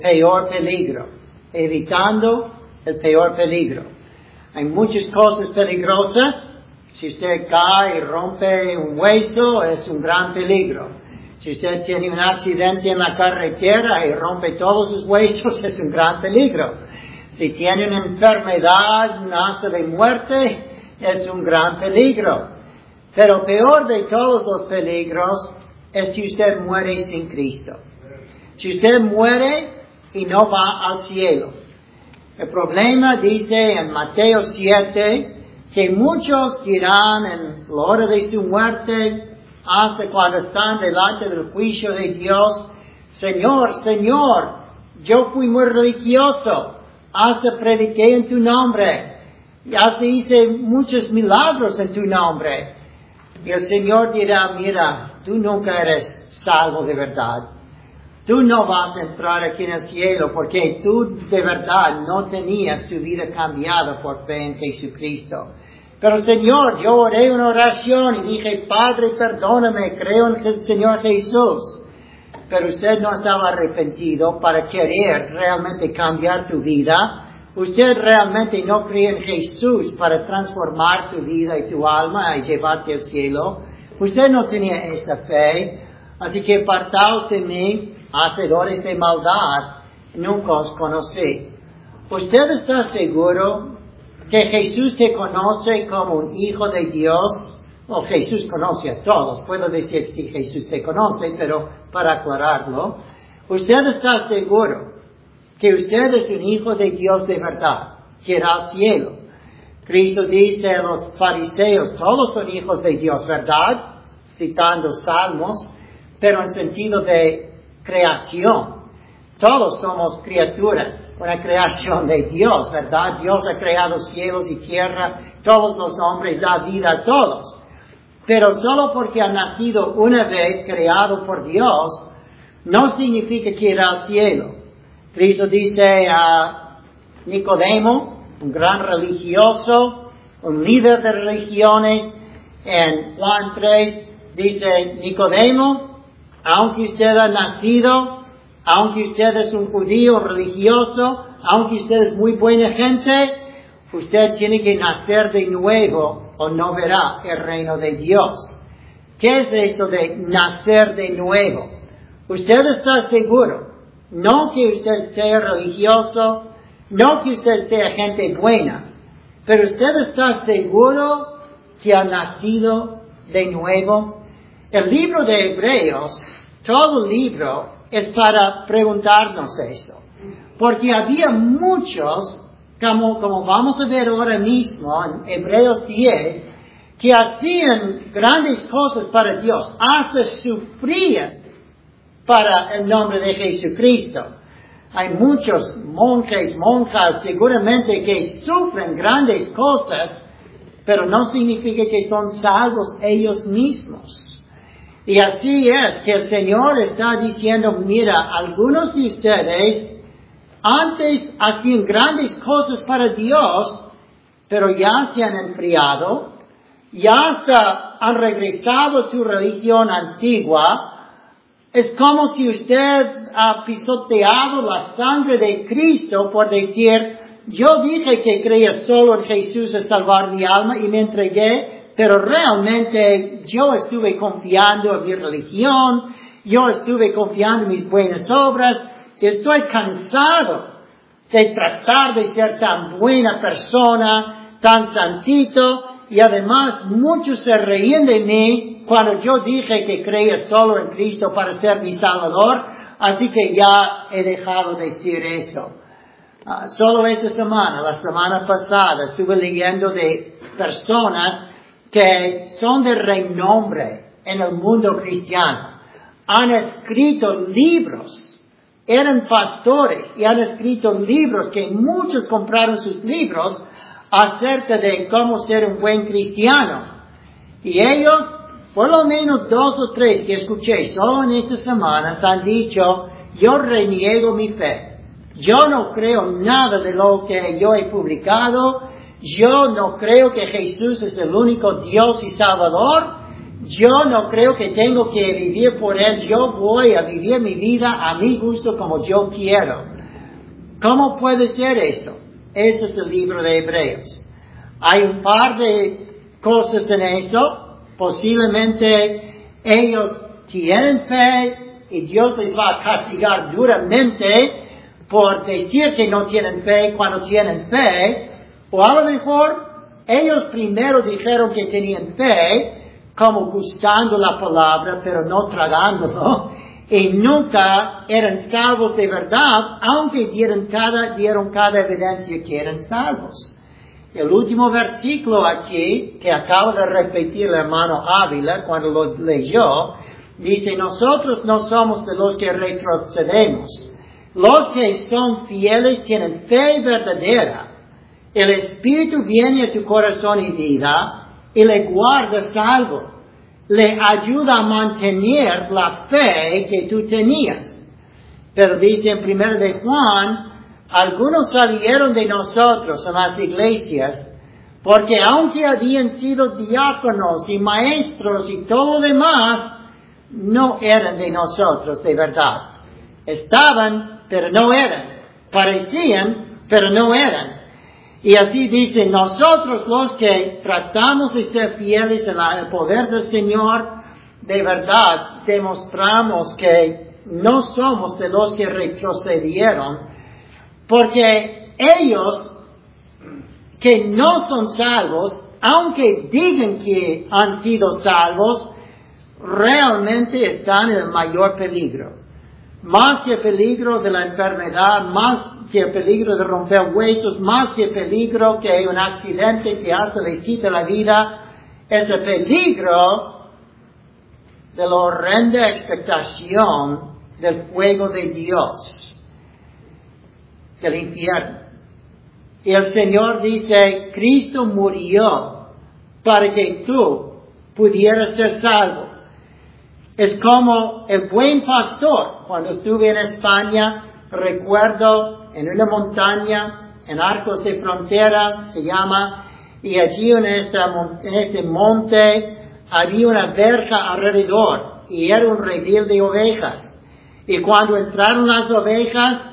peor peligro, evitando el peor peligro. Hay muchas cosas peligrosas. Si usted cae y rompe un hueso, es un gran peligro. Si usted tiene un accidente en la carretera y rompe todos sus huesos, es un gran peligro. Si tiene una enfermedad, hasta de muerte, es un gran peligro. Pero peor de todos los peligros es si usted muere sin Cristo. Si usted muere y no va al cielo. El problema dice en Mateo 7 que muchos dirán en la hora de su muerte, hasta cuando están delante del juicio de Dios, Señor, Señor, yo fui muy religioso, hasta prediqué en tu nombre, y hasta hice muchos milagros en tu nombre. Y el Señor dirá, mira, tú nunca eres salvo de verdad. Tú no vas a entrar aquí en el cielo porque tú de verdad no tenías tu vida cambiada por fe en Jesucristo. Pero Señor, yo oré una oración y dije, Padre, perdóname, creo en el Señor Jesús. Pero usted no estaba arrepentido para querer realmente cambiar tu vida. Usted realmente no cree en Jesús para transformar tu vida y tu alma y llevarte al cielo. Usted no tenía esta fe. Así que apartaos de mí, hacedores de maldad, nunca os conocí. ¿Usted está seguro que Jesús te conoce como un hijo de Dios? O Jesús conoce a todos. Puedo decir si Jesús te conoce, pero para aclararlo, ¿usted está seguro que usted es un hijo de Dios de verdad, que irá al cielo? Cristo dice a los fariseos, todos son hijos de Dios, ¿verdad? Citando Salmos, pero en sentido de creación. Todos somos criaturas, una creación de Dios, ¿verdad? Dios ha creado cielos y tierra, todos los hombres, da vida a todos. Pero solo porque ha nacido una vez creado por Dios, no significa que irá al cielo. Cristo dice a Nicodemo, un gran religioso, un líder de religiones, en Juan 3, dice Nicodemo, aunque usted ha nacido, aunque usted es un judío religioso, aunque usted es muy buena gente, usted tiene que nacer de nuevo o no verá el reino de Dios. ¿Qué es esto de nacer de nuevo? Usted está seguro, no que usted sea religioso, no que usted sea gente buena, pero usted está seguro que ha nacido de nuevo. El libro de Hebreos, todo el libro, es para preguntarnos eso. Porque había muchos, como vamos a ver ahora mismo en Hebreos 10, que hacían grandes cosas para Dios, hasta sufrían para el nombre de Jesucristo. Hay muchos monjes, monjas, seguramente que sufren grandes cosas, pero no significa que son salvos ellos mismos. Y así es que el Señor está diciendo, mira, algunos de ustedes antes hacían grandes cosas para Dios, pero ya se han enfriado, ya han regresado a su religión antigua. Es como si usted ha pisoteado la sangre de Cristo por decir, yo dije que creía solo en Jesús a salvar mi alma y me entregué, pero realmente yo estuve confiando en mi religión, yo estuve confiando en mis buenas obras, y estoy cansado de tratar de ser tan buena persona, tan santito, y además muchos se reían de mí cuando yo dije que creía solo en Cristo para ser mi Salvador, así que ya he dejado de decir eso. Solo esta semana, la semana pasada, estuve leyendo de personas que son de renombre en el mundo cristiano. Han escrito libros, eran pastores y han escrito libros que muchos compraron sus libros acerca de cómo ser un buen cristiano. Y ellos, por lo menos 2 o 3 que escuché solo en estas semanas, han dicho, yo reniego mi fe. Yo no creo nada de lo que yo he publicado. Yo no creo que Jesús es el único Dios y Salvador. Yo no creo que tengo que vivir por Él. Yo voy a vivir mi vida a mi gusto como yo quiero. ¿Cómo puede ser eso? Ese es el libro de Hebreos. Hay un par de cosas en eso. Posiblemente ellos tienen fe y Dios les va a castigar duramente por decir que no tienen fe cuando tienen fe. O a lo mejor ellos primero dijeron que tenían fe, como gustando la palabra, pero no tragándolo, y nunca eran salvos de verdad, aunque dieron cada evidencia que eran salvos. El último versículo aquí, que acaba de repetir el hermano Ávila cuando lo leyó, dice, nosotros no somos de los que retrocedemos. Los que son fieles tienen fe verdadera. El Espíritu viene a tu corazón y vida y le guarda salvo. Le ayuda a mantener la fe que tú tenías. Pero dice en 1 de Juan, algunos salieron de nosotros en las iglesias, porque aunque habían sido diáconos y maestros y todo lo demás, no eran de nosotros de verdad. Estaban, pero no eran. Parecían, pero no eran. Y así dice, nosotros los que tratamos de ser fieles en el poder del Señor, de verdad demostramos que no somos de los que retrocedieron, porque ellos que no son salvos, aunque digan que han sido salvos, realmente están en el mayor peligro. Más que el peligro de la enfermedad, más que el peligro de romper huesos, más que el peligro que un accidente que hasta les quita la vida, es el peligro de la horrenda expectación del fuego de Dios, del infierno. Y el Señor dice, Cristo murió para que tú pudieras ser salvo. Es como el buen pastor. Cuando estuve en España, recuerdo en una montaña, en Arcos de Frontera se llama, y allí en este monte había una verja alrededor, y era un redil de ovejas. Y cuando entraron las ovejas,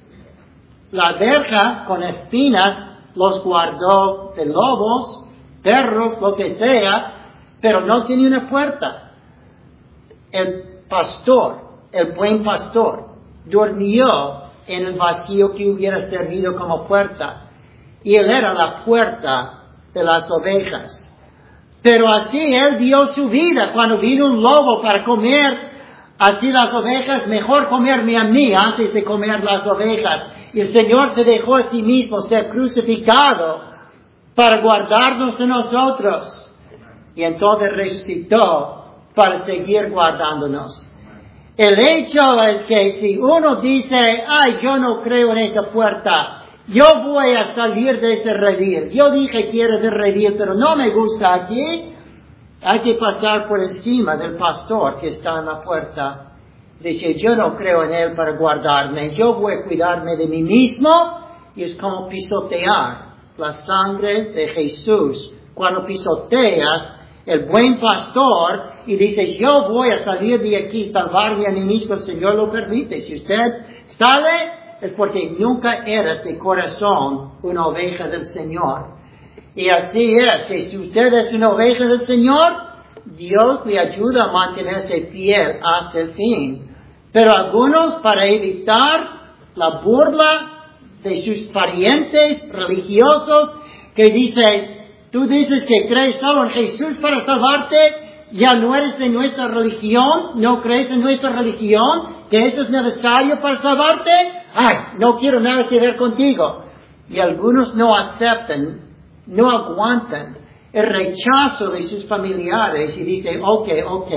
la verja con espinas los guardó de lobos, perros, lo que sea, pero no tenía una puerta. El pastor, el buen pastor, durmió en el vacío que hubiera servido como puerta. Y él era la puerta de las ovejas. Pero así él dio su vida cuando vino un lobo para comer. Así las ovejas, mejor comerme a mí antes de comer las ovejas. Y el Señor se dejó a sí mismo ser crucificado para guardarnos a nosotros. Y entonces resucitó para seguir guardándonos. El hecho es que si uno dice, ay, yo no creo en esa puerta, yo voy a salir de ese redil. Yo dije que era de redil, pero no me gusta aquí. Hay que pasar por encima del pastor que está en la puerta. Dice, yo no creo en él para guardarme. Yo voy a cuidarme de mí mismo. Y es como pisotear la sangre de Jesús. Cuando pisoteas el buen pastor y dice, yo voy a salir de aquí, salvarme a mí mismo, el Señor lo permite. Si usted sale, es porque nunca eres de corazón una oveja del Señor. Y así es, que si usted es una oveja del Señor, Dios le ayuda a mantenerse fiel hasta el fin. Pero algunos, para evitar la burla de sus parientes religiosos, que dicen, tú dices que crees solo en Jesús para salvarte, ya no eres de nuestra religión, no crees en nuestra religión, que eso es necesario para salvarte, ay, no quiero nada que ver contigo. Y algunos no aceptan, no aguantan el rechazo de sus familiares y dicen, ok,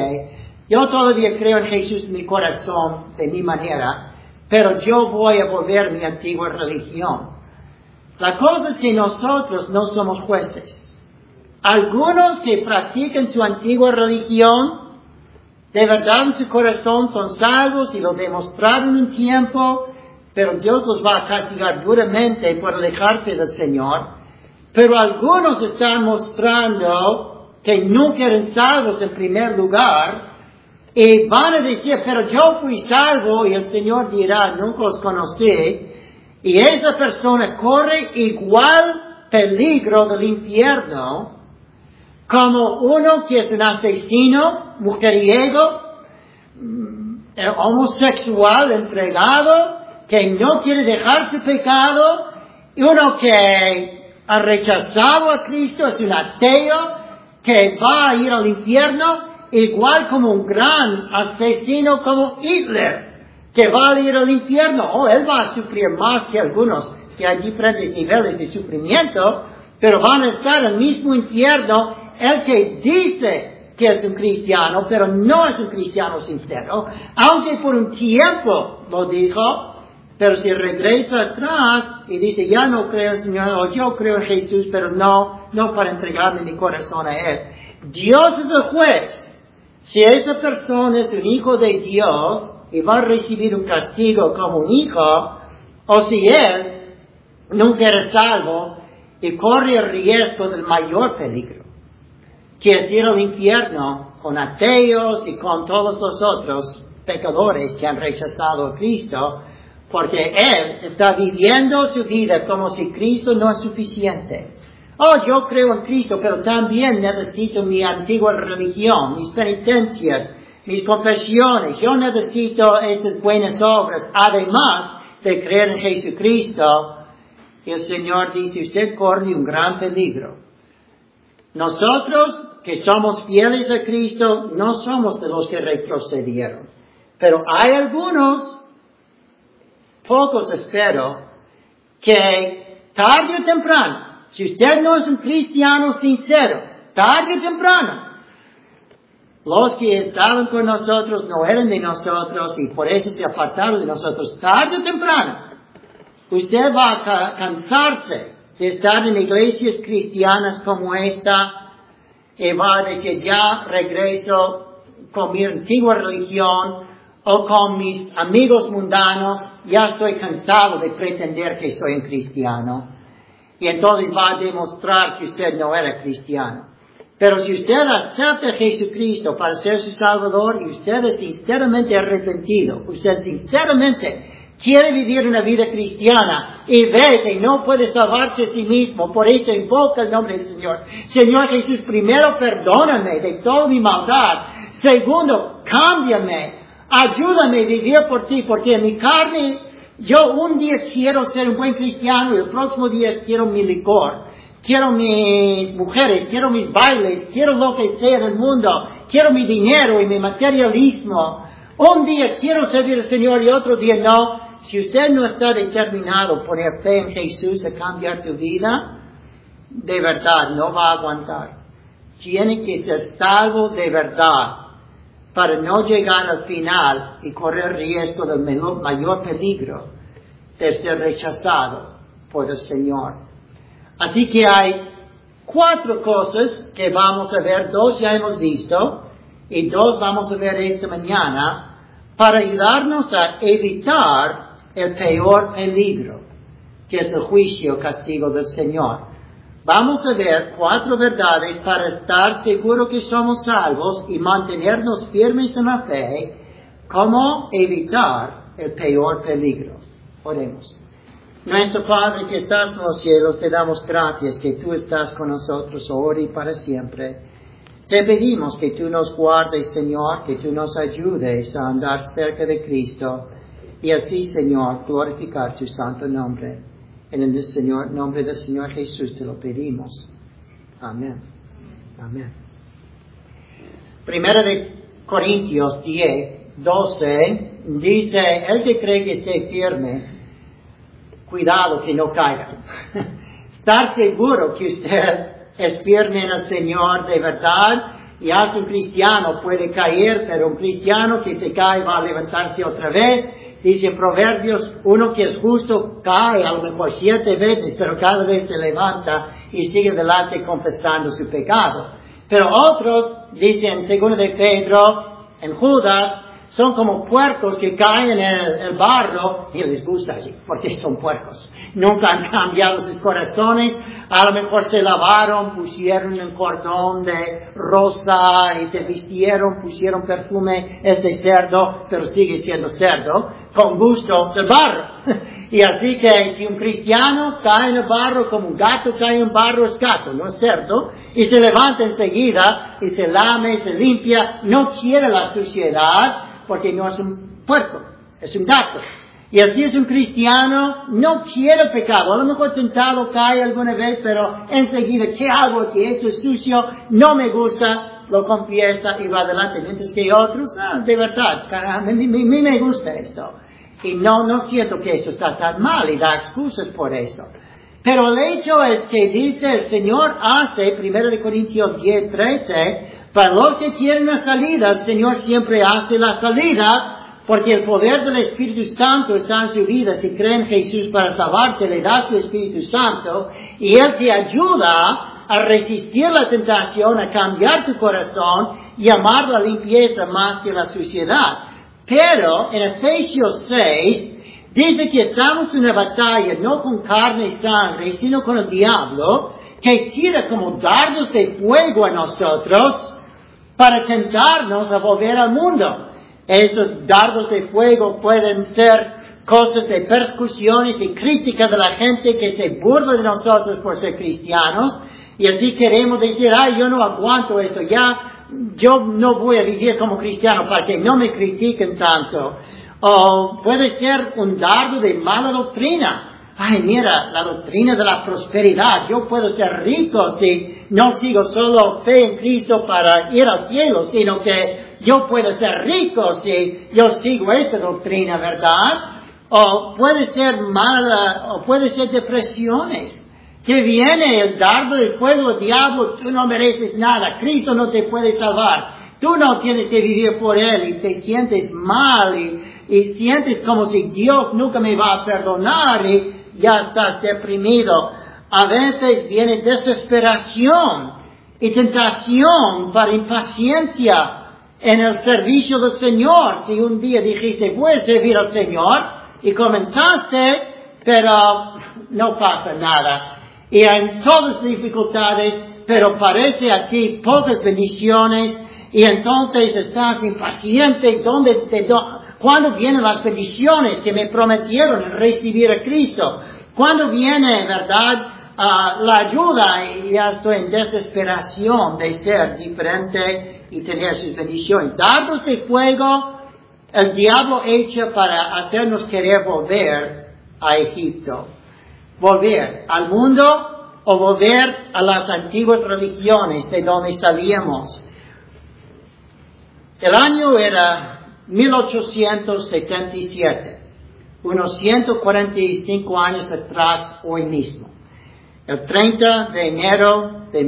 yo todavía creo en Jesús en mi corazón, de mi manera, pero yo voy a volver a mi antigua religión. La cosa es que nosotros no somos jueces. Algunos que practican su antigua religión, de verdad en su corazón son salvos y lo demostraron un tiempo, pero Dios los va a castigar duramente por alejarse del Señor. Pero algunos están mostrando que nunca eran salvos en primer lugar, y van a decir, pero yo fui salvo, y el Señor dirá, nunca os conocí. Y esa persona corre igual peligro del infierno como uno que es un asesino, mujeriego, homosexual, entregado, que no quiere dejar su pecado, y uno que ha rechazado a Cristo, es un ateo, que va a ir al infierno, igual como un gran asesino como Hitler, que va a ir al infierno. Él va a sufrir más que algunos, que hay diferentes niveles de sufrimiento, pero van a estar en el mismo infierno el que dice que es un cristiano, pero no es un cristiano sincero, aunque por un tiempo lo dijo, pero si regresa atrás y dice, ya no creo en el Señor, o yo creo en Jesús, pero no para entregarle mi corazón a Él. Dios es el juez. Si esa persona es un hijo de Dios y va a recibir un castigo como un hijo, o si él nunca era salvo y corre el riesgo del mayor peligro, que es ir al infierno con ateos y con todos los otros pecadores que han rechazado a Cristo, porque él está viviendo su vida como si Cristo no es suficiente. Yo creo en Cristo, pero también necesito mi antigua religión, mis penitencias, mis confesiones. Yo necesito estas buenas obras, además de creer en Jesucristo. Y el Señor dice, usted corre un gran peligro. Nosotros, que somos fieles a Cristo, no somos de los que retrocedieron. Pero hay algunos, pocos espero, que tarde o temprano, si usted no es un cristiano sincero, tarde o temprano, los que estaban con nosotros no eran de nosotros y por eso se apartaron de nosotros, tarde o temprano, usted va a cansarse de estar en iglesias cristianas como esta y va a decir, ya regreso con mi antigua religión o con mis amigos mundanos, ya estoy cansado de pretender que soy un cristiano. Y entonces va a demostrar que usted no era cristiano. Pero si usted acepta a Jesucristo para ser su Salvador y usted es sinceramente arrepentido, usted sinceramente quiere vivir una vida cristiana y ve que no puede salvarse a sí mismo, por eso invoca el nombre del Señor. Señor Jesús, primero perdóname de toda mi maldad. Segundo, cámbiame, ayúdame a vivir por ti, porque en mi carne yo un día quiero ser un buen cristiano y el próximo día quiero mi licor, quiero mis mujeres, quiero mis bailes, quiero lo que sea en el mundo, quiero mi dinero y mi materialismo. Un día quiero servir al Señor y otro día no. Si usted no está determinado a poner fe en Jesús a cambiar tu vida, de verdad no va a aguantar. Tiene que ser salvo de verdad para no llegar al final y correr riesgo del mayor peligro de ser rechazado por el Señor. Así que hay 4 cosas que vamos a ver, 2 ya hemos visto y 2 vamos a ver esta mañana para ayudarnos a evitar el peor peligro, que es el juicio, castigo del Señor. Vamos a ver 4 verdades para estar seguros que somos salvos y mantenernos firmes en la fe, cómo evitar el peor peligro. Oremos. Nuestro Padre que estás en los cielos, te damos gracias que tú estás con nosotros ahora y para siempre. Te pedimos que tú nos guardes, Señor, que tú nos ayudes a andar cerca de Cristo y así, Señor, glorificar tu santo nombre. En el nombre del Señor Jesús te lo pedimos. Amén. Amén. Primera de Corintios 10:12 dice, el que cree que esté firme, cuidado que no caiga. Estar seguro que usted es firme en el Señor de verdad, y hasta un cristiano puede caer, pero un cristiano que se cae va a levantarse otra vez. Dice en Proverbios, uno que es justo cae a lo mejor 7 veces, pero cada vez se levanta y sigue adelante confesando su pecado. Pero otros, dicen en 2 de Pedro, en Judas, son como puercos que caen en el barro y les gusta allí, porque son puercos. Nunca han cambiado sus corazones, a lo mejor se lavaron, pusieron un cordón de rosa y se vistieron, pusieron perfume, es de cerdo, pero sigue siendo cerdo. con gusto del barro. Y así que si un cristiano cae en el barro como un gato cae en el barro, es gato, ¿no es cierto? Y se levanta enseguida y se lame, se limpia, no quiere la suciedad porque no es un puerco, es un gato. Y así es un cristiano, no quiere el pecado. A lo mejor tentado cae alguna vez, pero enseguida, ¿qué hago aquí? Esto es sucio, no me gusta, lo confiesa y va adelante. Mientras que otros, de verdad, a mí me gusta esto. Y no siento que esto está tan mal y da excusas por esto. Pero el hecho es que dice el Señor hace, 1 Corintios 10:13, para los que quieren la salida, el Señor siempre hace la salida, porque el poder del Espíritu Santo está en su vida. Si creen en Jesús para salvarte, le da su Espíritu Santo, y Él te ayuda a resistir la tentación, a cambiar tu corazón y amar la limpieza más que la suciedad. Pero en Efesios 6, dice que estamos en una batalla no con carne y sangre, sino con el diablo, que tira como dardos de fuego a nosotros para tentarnos a volver al mundo. Esos dardos de fuego pueden ser cosas de persecuciones y críticas de la gente que se burla de nosotros por ser cristianos, y así queremos decir, yo no aguanto eso, yo no voy a vivir como cristiano para que no me critiquen tanto. O puede ser un dardo de mala doctrina. Mira, la doctrina de la prosperidad. Yo puedo ser rico si no sigo solo fe en Cristo para ir al cielo, sino que yo puedo ser rico si yo sigo esta doctrina, ¿verdad? O puede ser mala, o puede ser depresiones. Que viene el dardo de fuego, el diablo, tú no mereces nada, Cristo no te puede salvar, tú no tienes que vivir por Él, y te sientes mal, y sientes como si Dios nunca me va a perdonar, y ya estás deprimido. A veces viene desesperación y tentación para impaciencia en el servicio del Señor. Si un día dijiste, voy a servir al Señor, y comenzaste, pero no pasa nada. Y en todas las dificultades, pero parece aquí pocas bendiciones, y entonces estás impaciente. ¿Cuándo vienen las bendiciones que me prometieron recibir a Cristo? ¿Cuándo viene, verdad, la ayuda? Y ya estoy en desesperación de ser diferente y tener sus bendiciones. Dardos de fuego, el diablo echa para hacernos querer volver a Egipto. Volver al mundo o volver a las antiguas religiones de donde salíamos. El año era 1877, unos 145 años atrás hoy mismo. El 30 de enero de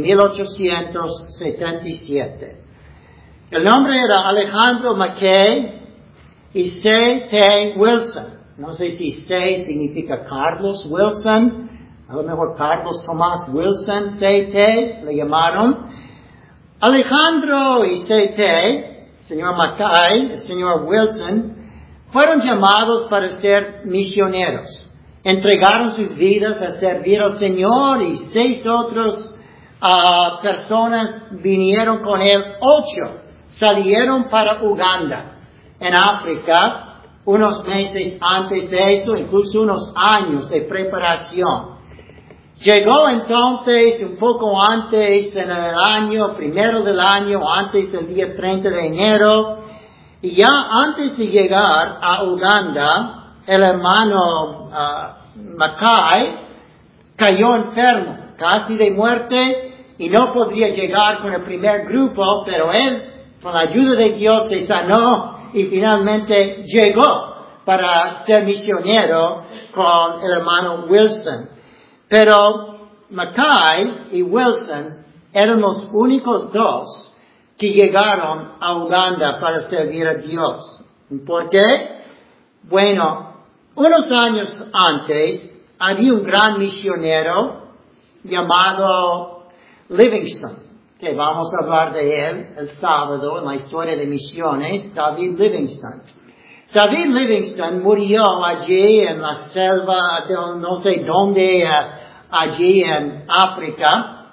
1877. El nombre era Alejandro Mackay y C.T. Wilson. No sé si C significa Carlos Wilson, a lo mejor Carlos Tomás Wilson, C.T. le llamaron. Alejandro y C.T., señor Mackay, el señor Wilson, fueron llamados para ser misioneros. Entregaron sus vidas a servir al Señor, y 6 otras personas vinieron con él. 8 salieron para Uganda, en África, unos meses antes de eso, incluso unos años de preparación. Llegó entonces un poco antes, en el año, primero del año, antes del día 30 de enero, y ya antes de llegar a Uganda, el hermano Mackay cayó enfermo, casi de muerte, y no podría llegar con el primer grupo, pero él, con la ayuda de Dios, se sanó y finalmente llegó para ser misionero con el hermano Wilson. Pero Mackay y Wilson eran los únicos 2 que llegaron a Uganda para servir a Dios. ¿Por qué? Bueno, unos años antes había un gran misionero llamado Livingstone, que vamos a hablar de él el sábado en la historia de misiones, David Livingstone. David Livingstone murió allí en la selva, no sé dónde, allí en África,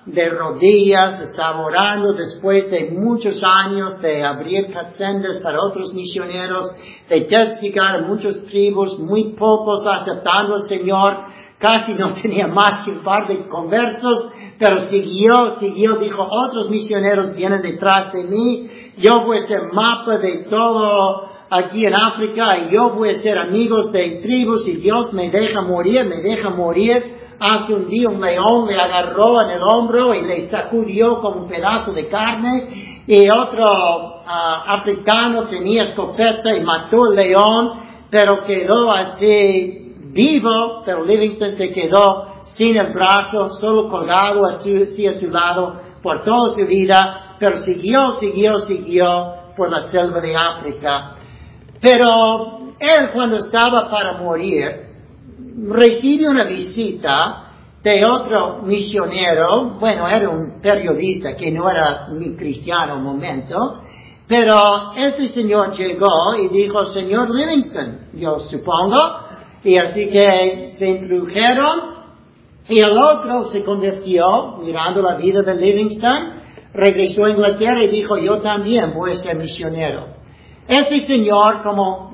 de rodillas, estaba orando después de muchos años de abrir sendas para otros misioneros, de testificar a muchas tribus, muy pocos aceptando al Señor, casi no tenía más que un par de conversos, pero siguió, dijo, otros misioneros vienen detrás de mí, yo voy a hacer mapa de todo aquí en África y yo voy a ser amigos de tribus y Dios me deja morir. Hasta un día un león le agarró en el hombro y le sacudió como un pedazo de carne, y otro africano tenía escopeta y mató al león, pero quedó así vivo, pero Livingston se quedó sin el brazo, solo colgado así a su lado por toda su vida, pero siguió por la selva de África. Pero él, cuando estaba para morir, recibe una visita de otro misionero. Bueno, era un periodista que no era ni cristiano en un momento, pero este señor llegó y dijo, señor Livingston, yo supongo, y así que se introdujeron, y el otro se convirtió, mirando la vida de Livingston, regresó a Inglaterra y dijo, yo también voy a ser misionero. Este señor, como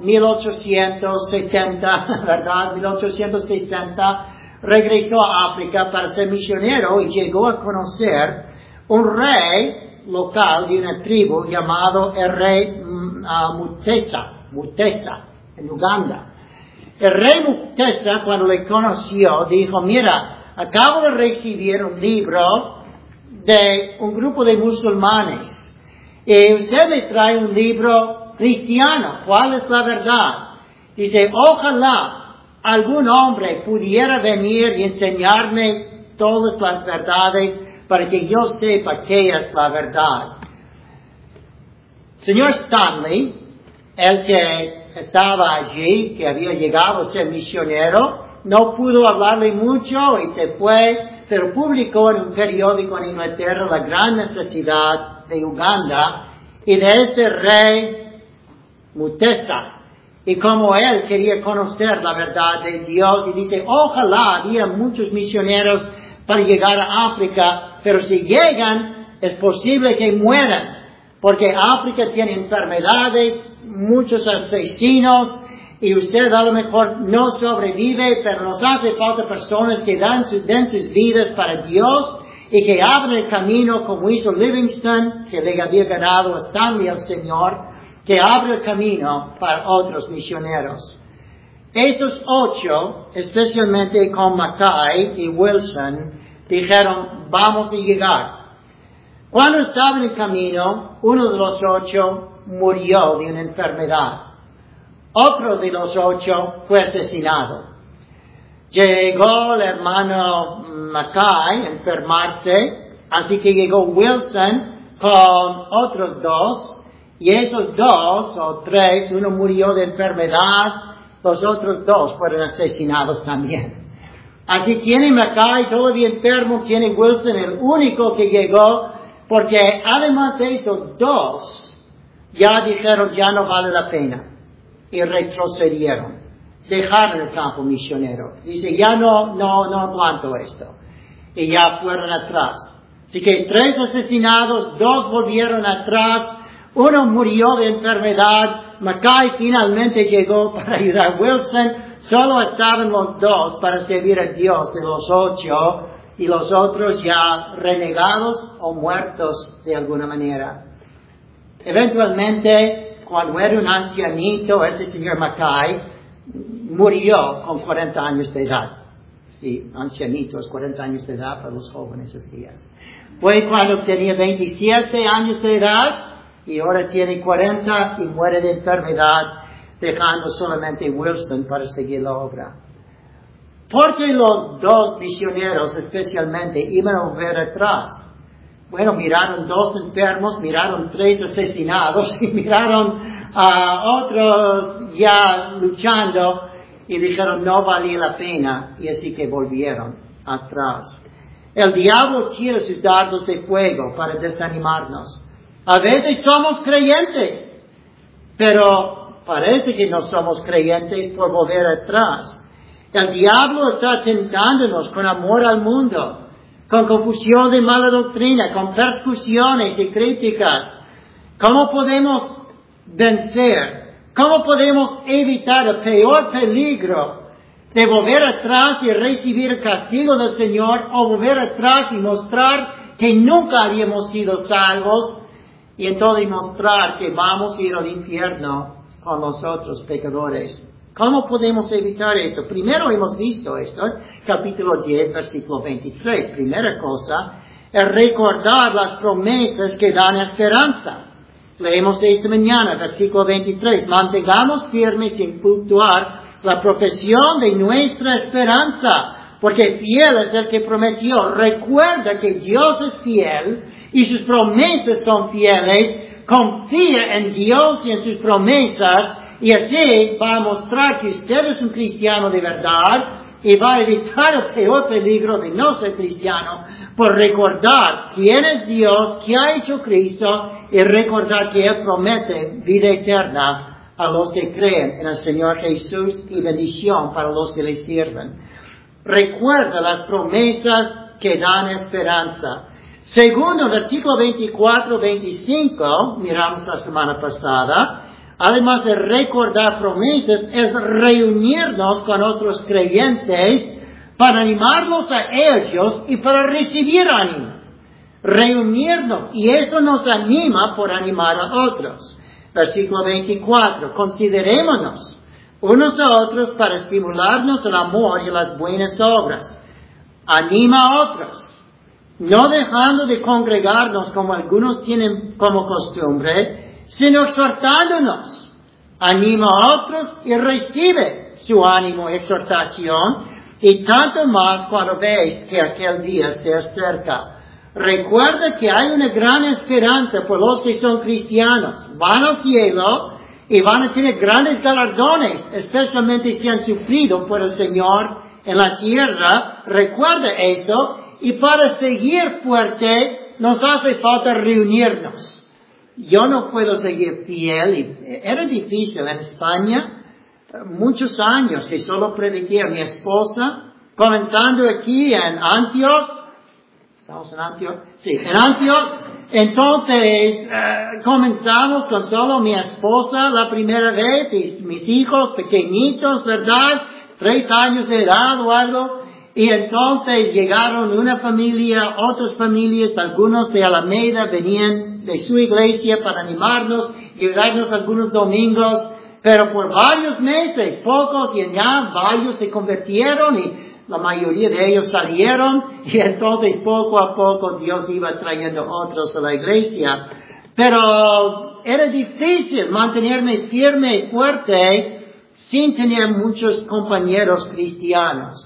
1870, ¿verdad? 1860, regresó a África para ser misionero y llegó a conocer un rey local de una tribu llamado el rey Mutesa, en Uganda. El rey Mutesa, cuando le conoció, dijo, mira, acabo de recibir un libro de un grupo de musulmanes y usted me trae un libro cristiano, ¿cuál es la verdad? Dice, ojalá algún hombre pudiera venir y enseñarme todas las verdades para que yo sepa qué es la verdad. Señor Stanley, el que estaba allí, que había llegado a ser misionero, no pudo hablarle mucho y se fue, pero publicó en un periódico en Inglaterra la gran necesidad de Uganda y de ese rey Mutesa, y como él quería conocer la verdad de Dios, y dice, ojalá había muchos misioneros para llegar a África, pero si llegan, es posible que mueran, porque África tiene enfermedades, muchos asesinos, y usted a lo mejor no sobrevive, pero nos hace falta personas que den sus vidas para Dios, y que abran el camino como hizo Livingston, que le había ganado a Stanley al Señor, que abre el camino para otros misioneros. Estos 8, especialmente con Mackay y Wilson, dijeron, vamos a llegar. Cuando estaba en el camino, uno de los 8 murió de una enfermedad. Otro de los 8 fue asesinado. Llegó el hermano Mackay a enfermarse, así que llegó Wilson con otros 2, y esos 2 o 3, uno murió de enfermedad, los otros 2 fueron asesinados también. Así tiene Mackay todavía enfermo, tiene Wilson el único que llegó, porque además de esos 2, ya dijeron ya no vale la pena, y retrocedieron, dejaron el campo misionero. Dice, ya no aguanto esto, y ya fueron atrás. Así que 3 asesinados, 2 volvieron atrás, uno murió de enfermedad. Mackay finalmente llegó para ayudar a Wilson. Solo estaban los 2 para servir a Dios de los 8, y los otros ya renegados o muertos de alguna manera. Eventualmente, cuando era un ancianito, este señor Mackay murió con 40 años de edad. Sí, ancianitos, 40 años de edad para los jóvenes así es. Fue cuando tenía 27 años de edad, y ahora tiene 40 y muere de enfermedad, dejando solamente Wilson para seguir la obra. Porque los 2 misioneros especialmente iban a volver atrás. Bueno, miraron 2 enfermos, miraron 3 asesinados y miraron a otros ya luchando y dijeron no valía la pena, y así que volvieron atrás. El diablo tira sus dardos de fuego para desanimarnos. A veces somos creyentes, pero parece que no somos creyentes por volver atrás. El diablo está tentándonos con amor al mundo, con confusión de mala doctrina, con persecuciones y críticas. ¿Cómo podemos vencer? ¿Cómo podemos evitar el peor peligro de volver atrás y recibir el castigo del Señor, o volver atrás y mostrar que nunca habíamos sido salvos, y entonces mostrar que vamos a ir al infierno con los otros pecadores? ¿Cómo podemos evitar esto? Primero hemos visto esto, capítulo 10, versículo 23. Primera cosa es recordar las promesas que dan esperanza. Leemos esta mañana, versículo 23. Mantengamos firmes sin fluctuar la profesión de nuestra esperanza, porque fiel es el que prometió. Recuerda que Dios es fiel y sus promesas son fieles. Confía en Dios y en sus promesas, y así va a mostrar que usted es un cristiano de verdad, y va a evitar el peor peligro de no ser cristiano, por recordar quién es Dios, qué ha hecho Cristo, y recordar que Él promete vida eterna a los que creen en el Señor Jesús, y bendición para los que le sirven. Recuerda las promesas que dan esperanza. Segundo, versículo 24-25, miramos la semana pasada, además de recordar promesas, es reunirnos con otros creyentes para animarlos a ellos y para recibir ánimo. Reunirnos, y eso nos anima por animar a otros. Versículo 24, considerémonos unos a otros para estimularnos el amor y las buenas obras. Anima a otros, no dejando de congregarnos como algunos tienen como costumbre, sino exhortándonos. Anima a otros y recibe su ánimo y exhortación, y tanto más cuando veis que aquel día se acerca. Recuerda que hay una gran esperanza por los que son cristianos. Van al cielo y van a tener grandes galardones, especialmente si han sufrido por el Señor en la tierra. Recuerda esto, y para seguir fuerte nos hace falta reunirnos. Yo no puedo seguir fiel, era difícil en España, muchos años que solo prediqué a mi esposa, comenzando aquí en Antioch. ¿Estamos en Antioch? Sí, en Antioch. Entonces, comenzamos con solo mi esposa la primera vez, y mis hijos pequeñitos, ¿verdad? 3 años de edad o algo. Y entonces llegaron una familia, otras familias, algunos de Alameda venían de su iglesia para animarnos, ayudarnos algunos domingos, pero por varios meses, pocos, y ya varios se convirtieron, y la mayoría de ellos salieron, y entonces poco a poco Dios iba trayendo otros a la iglesia. Pero era difícil mantenerme firme y fuerte sin tener muchos compañeros cristianos.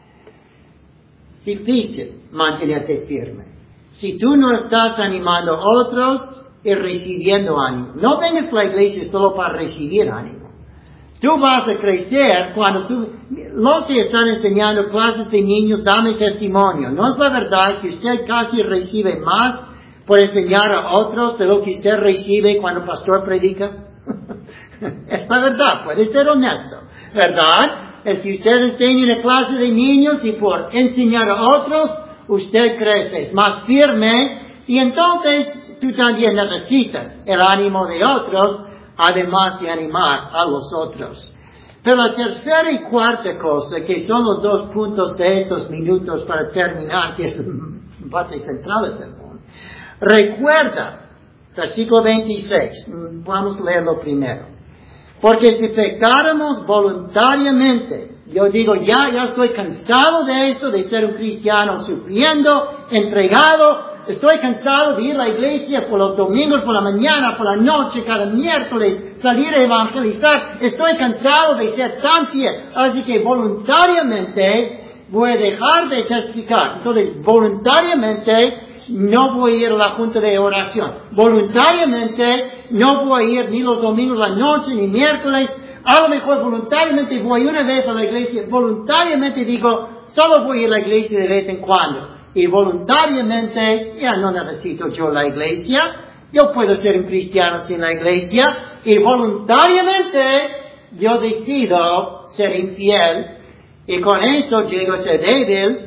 Difícil mantenerte firme. Si tú no estás animando a otros y recibiendo ánimo. No vengas a la iglesia solo para recibir ánimo. Tú vas a crecer cuando los que están enseñando clases de niños, dame testimonio. ¿No es la verdad que usted casi recibe más por enseñar a otros de lo que usted recibe cuando el pastor predica? Es la verdad, puede ser honesto, ¿verdad? Es que usted enseña una clase de niños y por enseñar a otros, usted crece, es más firme, y entonces tú también necesitas el ánimo de otros, además de animar a los otros. Pero la tercera y cuarta cosa, que son los 2 puntos de estos minutos para terminar, que es la parte central del sermón. Recuerda, versículo 26, vamos a leerlo primero. Porque si pecáramos voluntariamente, yo digo, ya estoy cansado de eso, de ser un cristiano sufriendo, entregado. Estoy cansado de ir a la iglesia por los domingos, por la mañana, por la noche, cada miércoles, salir a evangelizar. Estoy cansado de ser tan fiel. Así que voluntariamente voy a dejar de testificar. Entonces, voluntariamente no voy a ir a la junta de oración. Voluntariamente no voy a ir ni los domingos a la noche, ni miércoles. A lo mejor voluntariamente voy una vez a la iglesia. Voluntariamente digo, solo voy a ir a la iglesia de vez en cuando. Y voluntariamente, ya no necesito yo la iglesia. Yo puedo ser un cristiano sin la iglesia. Y voluntariamente yo decido ser infiel. Y con eso llego a ser débil.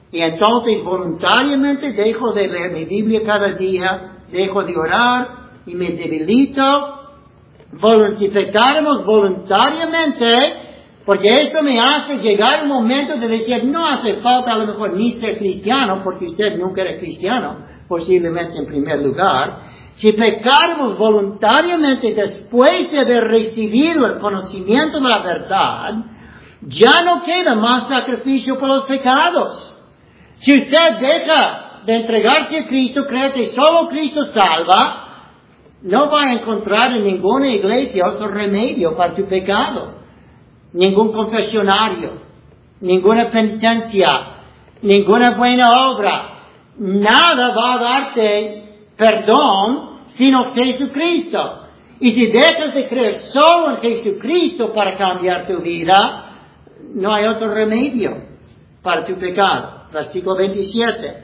Y entonces voluntariamente dejo de leer mi Biblia cada día, dejo de orar y me debilito. Si pecáramos voluntariamente, porque esto me hace llegar un momento de decir, no hace falta a lo mejor ni ser cristiano, porque usted nunca era cristiano, posiblemente en primer lugar. Si pecáramos voluntariamente después de haber recibido el conocimiento de la verdad, ya no queda más sacrificio por los pecados. Si usted deja de entregarse a Cristo, cree que solo Cristo salva, no va a encontrar en ninguna iglesia otro remedio para tu pecado. Ningún confesionario, ninguna penitencia, ninguna buena obra. Nada va a darte perdón sino Jesucristo. Y si dejas de creer solo en Jesucristo para cambiar tu vida, no hay otro remedio para tu pecado. Versículo 27.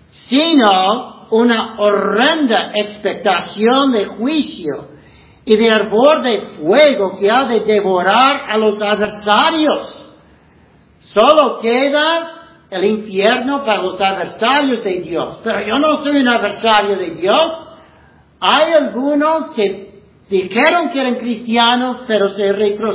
Sino una horrenda expectación de juicio y de hervor de fuego que ha de devorar a los adversarios. Solo queda el infierno para los adversarios de Dios. Pero yo no soy un adversario de Dios. Hay algunos que dijeron que eran cristianos, pero se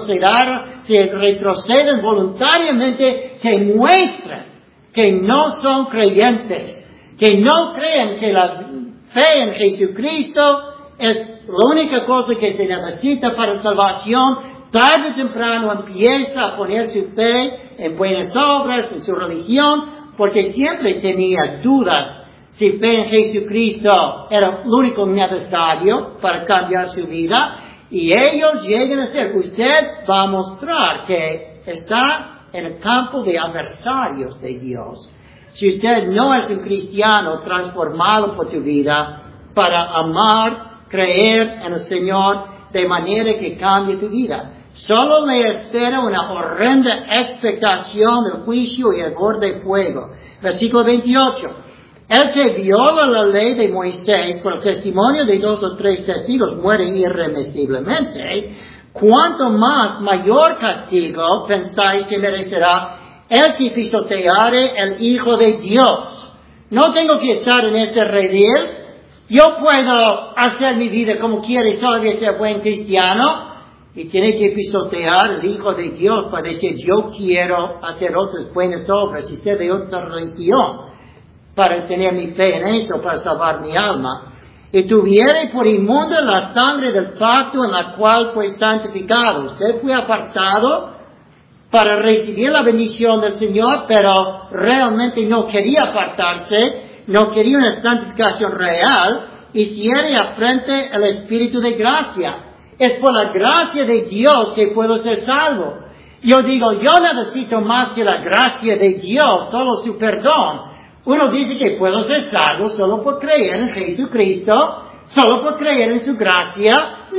retroceden voluntariamente, que muestran que no son creyentes, que no creen que la fe en Jesucristo es la única cosa que se necesita para salvación. Tarde o temprano empieza a poner su fe en buenas obras, en su religión, porque siempre tenía dudas si fe en Jesucristo era lo único necesario para cambiar su vida. Y ellos llegan a ser, usted va a mostrar que está en el campo de adversarios de Dios. Si usted no es un cristiano transformado por tu vida para amar, creer en el Señor de manera que cambie tu vida, solo le espera una horrenda expectación del juicio y hervor de fuego. Versículo 28. El que viola la ley de Moisés por el testimonio de 2 o 3 testigos muere irremisiblemente. ¿Cuánto más mayor castigo pensáis que merecerá el que pisoteare el Hijo de Dios? No tengo que estar en este redil. Yo puedo hacer mi vida como quiera y todavía ser buen cristiano. Y tiene que pisotear el Hijo de Dios para decir, yo quiero hacer otras buenas obras y ser de otra religión para tener mi fe en eso, para salvar mi alma. Y tuviere por inmunda la sangre del pacto en la cual fue santificado. Usted fue apartado para recibir la bendición del Señor, pero realmente no quería apartarse, no quería una santificación real, y hiere frente al Espíritu de gracia. Es por la gracia de Dios que puedo ser salvo. Yo digo, yo necesito más que la gracia de Dios, solo su perdón. Uno dice que puedo ser salvo solo por creer en Jesucristo, solo por creer en su gracia.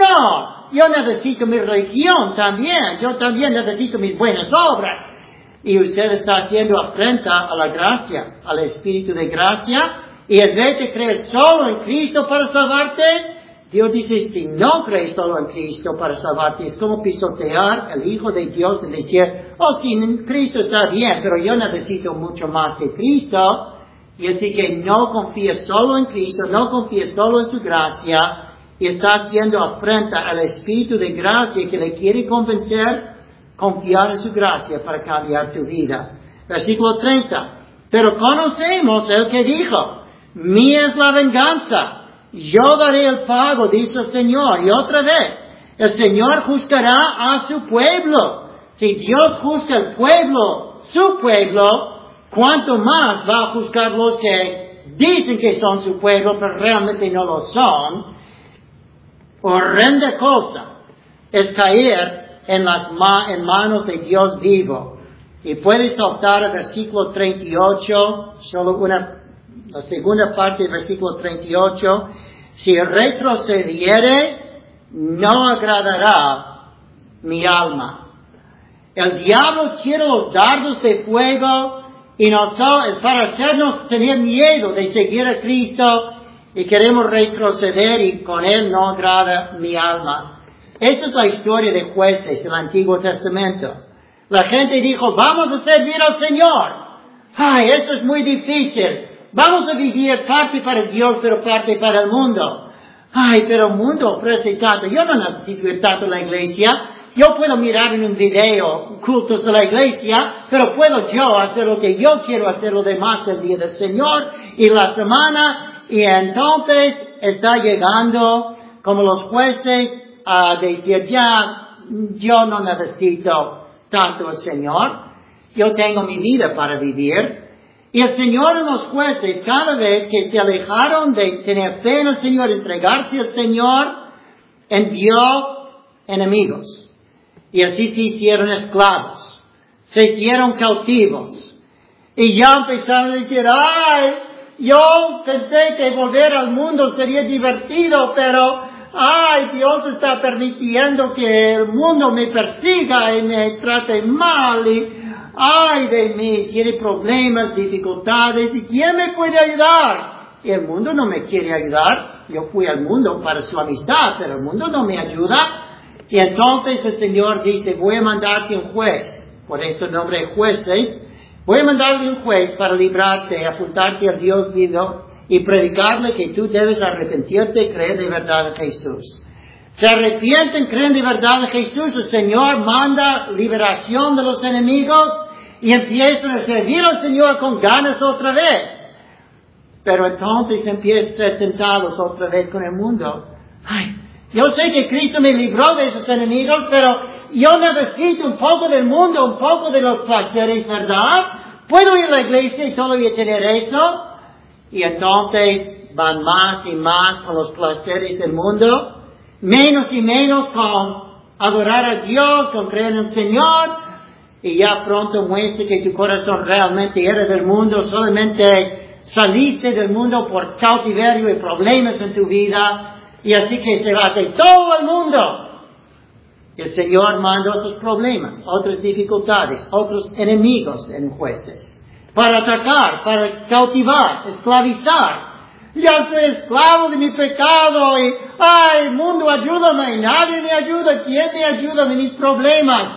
No, yo necesito mi religión también, yo también necesito mis buenas obras. Y usted está haciendo afrenta a la gracia, al Espíritu de gracia, y en vez de creer solo en Cristo para salvarte, Dios dice, si no crees solo en Cristo para salvarte, es como pisotear al Hijo de Dios y decir, oh, sí, Cristo está bien, pero yo necesito mucho más que Cristo. Y así que no confíes solo en Cristo, no confíes solo en su gracia, y está haciendo afrenta al Espíritu de gracia que le quiere convencer, confiar en su gracia para cambiar tu vida. Versículo 30. Pero conocemos el que dijo, mía es la venganza, yo daré el pago, dice el Señor. Y otra vez, el Señor juzgará a su pueblo. Si Dios juzga al pueblo, su pueblo, ¿cuánto más va a juzgar los que dicen que son su pueblo, pero realmente no lo son? Horrenda cosa es caer en manos de Dios vivo. Y puedes saltar al versículo 38, solo la segunda parte del versículo 38. Si retrocediere, no agradará mi alma. El diablo quiere los dardos de fuego y nosotros, para hacernos tener miedo de seguir a Cristo, y queremos retroceder y con Él no agrada mi alma. Esta es la historia de jueces del Antiguo Testamento. La gente dijo, vamos a servir al Señor. Ay, esto es muy difícil. Vamos a vivir parte para Dios, pero parte para el mundo. Ay, pero el mundo ofrece tanto. Yo no necesito ir tanto a la iglesia. Yo puedo mirar en un video cultos de la iglesia, pero puedo yo hacer lo que yo quiero hacer lo demás el día del Señor y la semana. Y entonces está llegando como los jueces a decir, ya, yo no necesito tanto al Señor. Yo tengo mi vida para vivir. Y el Señor y los jueces, cada vez que se alejaron de tener fe en el Señor, entregarse al Señor, envió enemigos. Y así se hicieron esclavos. Se hicieron cautivos. Y ya empezaron a decir, ay, yo pensé que volver al mundo sería divertido, pero, ay, Dios está permitiendo que el mundo me persiga y me trate mal y, ay de mí, tiene problemas, dificultades, ¿y quién me puede ayudar? Y el mundo no me quiere ayudar. Yo fui al mundo para su amistad, pero el mundo no me ayuda. Y entonces el Señor dice, voy a mandarte un juez, por eso el nombre de jueces, voy a mandarle un juez para librarte, apuntarte al Dios vivo y predicarle que tú debes arrepentirte y creer de verdad en Jesús. Se arrepienten, creen de verdad en Jesús, el Señor manda liberación de los enemigos y empiezan a servir al Señor con ganas otra vez. Pero entonces empiezan a ser tentados otra vez con el mundo. Ay, yo sé que Cristo me libró de esos enemigos, pero yo necesito un poco del mundo, un poco de los placeres, ¿verdad? ¿Puedo ir a la iglesia y todavía tener eso? Y entonces van más y más con los placeres del mundo, menos y menos con adorar a Dios, con creer en el Señor, y ya pronto muestra que tu corazón realmente era del mundo, solamente saliste del mundo por cautiverio y problemas en tu vida, y así que se va de todo el mundo. El Señor manda otros problemas, otras dificultades, otros enemigos en jueces, para atacar, para cautivar, esclavizar. Ya soy esclavo de mi pecado y, ay, mundo, ayúdame, nadie me ayuda, ¿quién me ayuda de mis problemas?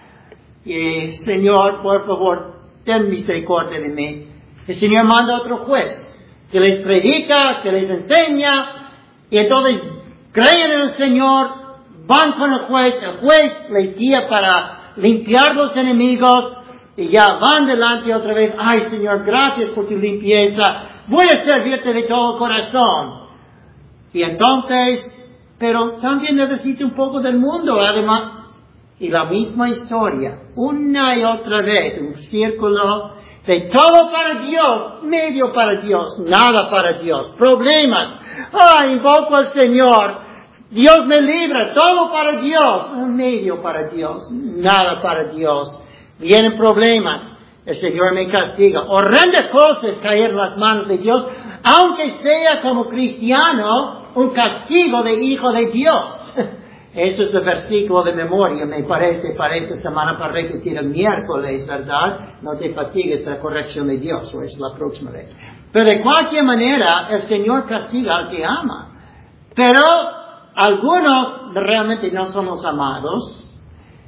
Y Señor, por favor, ten misericordia de mí. El Señor manda otro juez, que les predica, que les enseña, y entonces creen en el Señor, van con el juez les guía para limpiar los enemigos, y ya van delante otra vez, ay Señor, gracias por tu limpieza, voy a servirte de todo corazón. Y entonces, pero también necesito un poco del mundo, además, y la misma historia, una y otra vez, un círculo de todo para Dios, medio para Dios, nada para Dios, problemas, ay, invoco al Señor, Dios me libra, todo para Dios, un medio para Dios, nada para Dios, vienen problemas, el Señor me castiga, horrendas cosas caer en las manos de Dios, aunque sea como cristiano, un castigo de hijo de Dios. Eso es el versículo de memoria, me parece, para esta semana, para repetir el miércoles, ¿verdad? No te fatigues de la corrección de Dios, o es la próxima vez. Pero de cualquier manera, el Señor castiga al que ama. Pero algunos realmente no somos amados,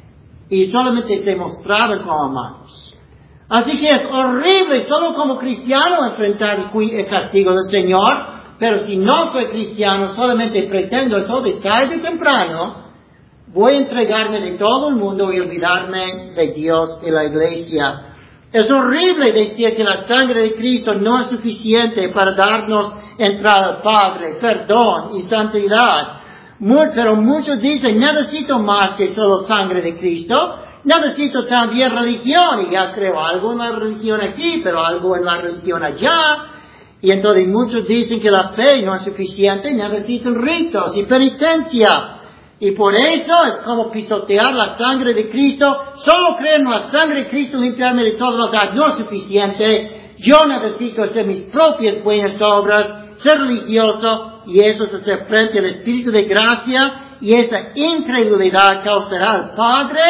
y solamente demostraban como amados. Así que es horrible solo como cristiano enfrentar el castigo del Señor. Pero si no soy cristiano, solamente pretendo entonces tarde o temprano, voy a entregarme de todo el mundo y olvidarme de Dios y la iglesia. Es horrible decir que la sangre de Cristo no es suficiente para darnos entrada al Padre, perdón y santidad. Pero muchos dicen, necesito más que solo sangre de Cristo, necesito también religión, y ya creo algo en la religión aquí, pero algo en la religión allá. Y entonces muchos dicen que la fe no es suficiente, necesitan ritos y penitencia. Y por eso es como pisotear la sangre de Cristo. Solo creer en la sangre de Cristo, limpiarme de toda maldad, no es suficiente. Yo necesito hacer mis propias buenas obras, ser religioso, y eso es hacer frente al Espíritu de gracia, y esa incredulidad causará al Padre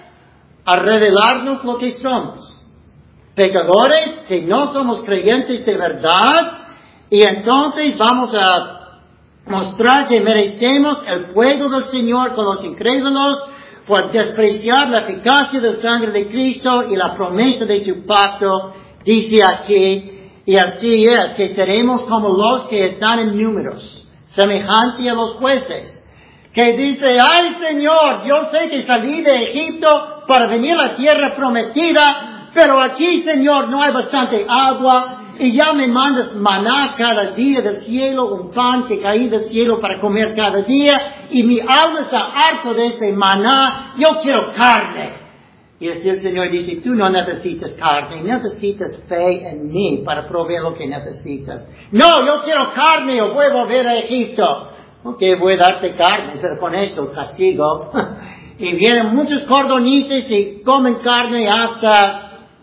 a revelarnos lo que somos. Pecadores, que no somos creyentes de verdad, y entonces vamos a mostrar que merecemos el fuego del Señor con los incrédulos por despreciar la eficacia de la sangre de Cristo y la promesa de su pacto Dice aquí, y así es, que seremos como los que están en números, semejante a los jueces, que dice, ay Señor, yo sé que salí de Egipto para venir a la tierra prometida, pero aquí, Señor, no hay bastante agua, y ya me mandas maná cada día del cielo, un pan que caí del cielo para comer cada día, y mi alma está harto de ese maná, yo quiero carne. Y así el Señor dice, tú no necesitas carne, necesitas fe en mí para proveer lo que necesitas. No, yo quiero carne, yo voy a volver a Egipto. Ok, voy a darte carne, pero con eso castigo. Y vienen muchos cordonices y comen carne hasta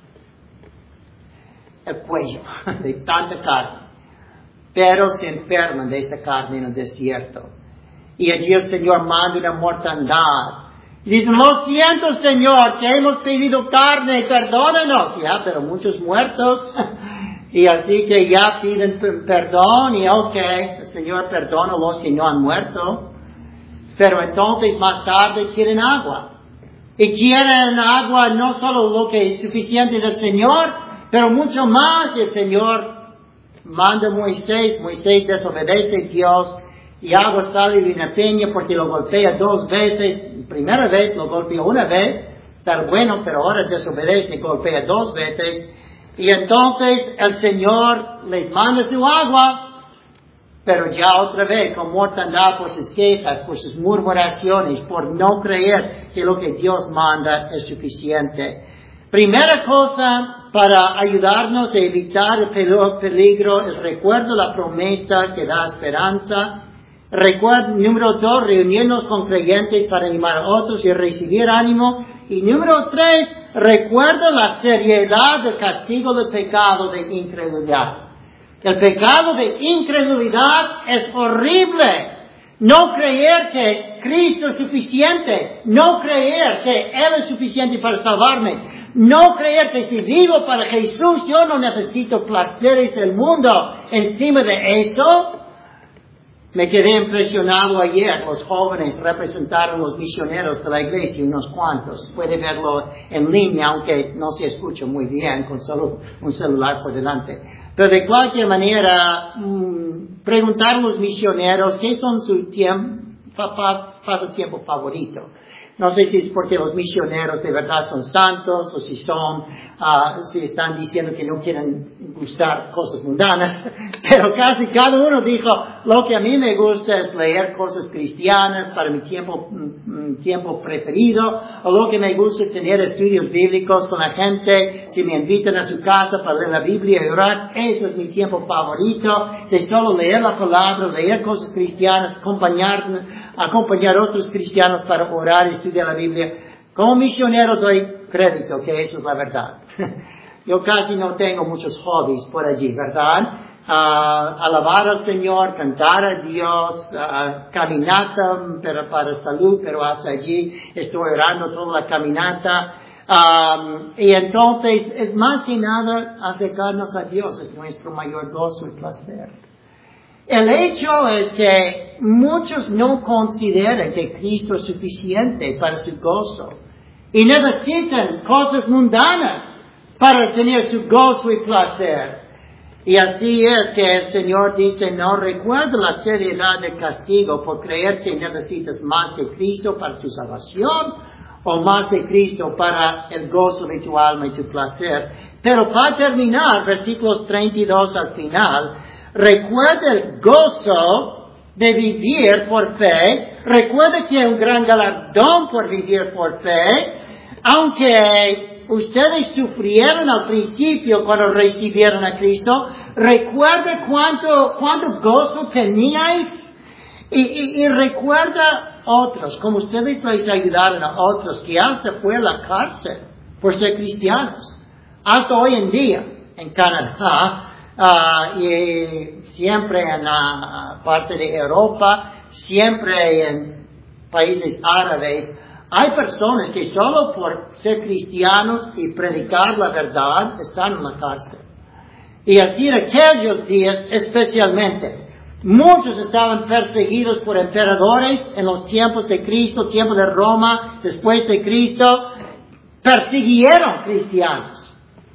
el cuello de tanta carne. Pero se enferman de esta carne en el desierto. Y allí el Señor manda una mortandad. Y dicen, lo siento Señor, que hemos pedido carne, perdónanos. Ya, pero muchos muertos. Y así que ya piden perdón y ok, el Señor perdona a los que no han muerto. Pero entonces más tarde quieren agua. Y quieren agua no solo lo que es suficiente del Señor, pero mucho más. El Señor manda a Moisés desobedece a Dios y agua sale de una peña porque lo golpea 2 veces. Primera vez lo golpeó una vez, está bueno, pero ahora desobedece y golpea 2 veces. Y entonces el Señor les manda su agua, pero ya otra vez con mortandad por sus quejas, por sus murmuraciones, por no creer que lo que Dios manda es suficiente. Primera cosa para ayudarnos a evitar el peligro es recuerdo la promesa que da esperanza. Número 2, reunirnos con creyentes para animar a otros y recibir ánimo. Y número 3, recuerda la seriedad del castigo del pecado de incredulidad. El pecado de incredulidad es horrible. No creer que Cristo es suficiente. No creer que Él es suficiente para salvarme. No creer que si vivo para Jesús yo no necesito placeres del mundo. Encima de eso, me quedé impresionado ayer. Los jóvenes representaron los misioneros de la iglesia, unos cuantos. Puede verlo en línea, aunque no se escucha muy bien con solo un celular por delante. Pero de cualquier manera, preguntaron los misioneros qué son su pasatiempo favorito. No sé si es porque los misioneros de verdad son santos o si si están diciendo que no quieren gustar cosas mundanas, pero casi cada uno dijo, lo que a mí me gusta es leer cosas cristianas para mi tiempo preferido, o lo que me gusta es tener estudios bíblicos con la gente, si me invitan a su casa para leer la Biblia y orar, eso es mi tiempo favorito, de solo leer la palabra, leer cosas cristianas, acompañar a otros cristianos para orar y estudiar la Biblia. Como misionero doy crédito que eso es la verdad. Yo casi no tengo muchos hobbies por allí, ¿verdad? Alabar al Señor, cantar a Dios, caminata para salud, pero hasta allí estoy orando toda la caminata. Y entonces es más que nada acercarnos a Dios, es nuestro mayor gozo y placer. El hecho es que muchos no consideran que Cristo es suficiente para su gozo y necesitan cosas mundanas para tener su gozo y placer. Y así es que el Señor dice, no recuerda la seriedad del castigo por creer que necesitas más de Cristo para tu salvación o más de Cristo para el gozo de tu alma y tu placer. Pero para terminar, versículos 32 al final, recuerda el gozo de vivir por fe. Recuerda que hay un gran galardón por vivir por fe. Aunque ustedes sufrieron al principio cuando recibieron a Cristo, recuerda cuánto gozo teníais. Y recuerda otros, como ustedes les ayudaron a otros que ya se fue a la cárcel por ser cristianos. Hasta hoy en día, en Canadá, y siempre en la parte de Europa, siempre en países árabes, hay personas que solo por ser cristianos y predicar la verdad están en la cárcel. Y así en aquellos días especialmente, muchos estaban perseguidos por emperadores en los tiempos de Cristo, tiempo de Roma, después de Cristo, persiguieron cristianos.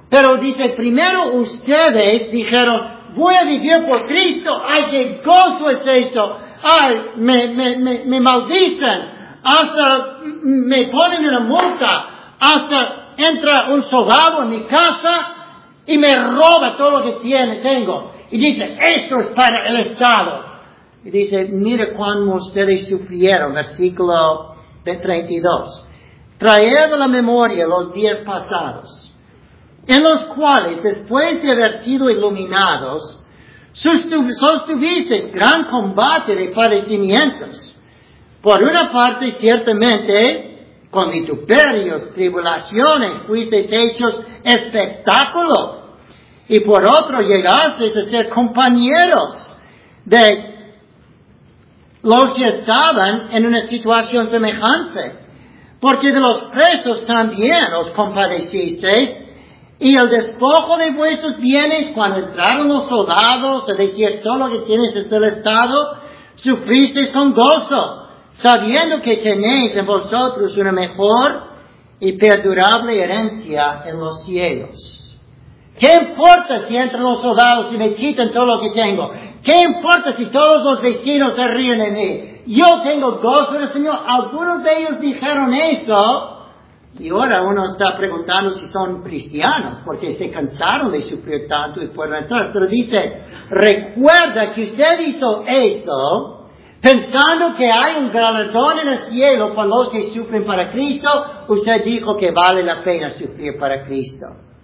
Pero dice, primero ustedes dijeron, voy a vivir por Cristo. ¡Ay, qué gozo es esto! ¡Ay, me maldicen! Hasta me ponen en una multa. Hasta entra un soldado en mi casa y me roba todo lo que tengo. Y dice, esto es para el Estado. Y dice, mire cuánto ustedes sufrieron. Versículo 32. Traed a la memoria los días pasados, en los cuales, después de haber sido iluminados, sostuvisteis gran combate de padecimientos. Por una parte, ciertamente, con vituperios, tribulaciones, fuisteis hechos espectáculo. Y por otro, llegasteis a ser compañeros de los que estaban en una situación semejante. Porque de los presos también os compadecisteis, y el despojo de vuestros bienes, cuando entraron los soldados, es decir, todo lo que tienes es del Estado, sufristeis con gozo, sabiendo que tenéis en vosotros una mejor y perdurable herencia en los cielos. ¿Qué importa si entran los soldados y me quitan todo lo que tengo? ¿Qué importa si todos los vecinos se ríen de mí? Yo tengo gozo del Señor. Algunos de ellos dijeron eso, y ahora uno está preguntando si son cristianos, porque se cansaron de sufrir tanto y fueron atrás. Pero dice, recuerda que usted hizo eso, pensando que hay un galardón en el cielo para los que sufren para Cristo. Usted dijo que vale la pena sufrir para Cristo.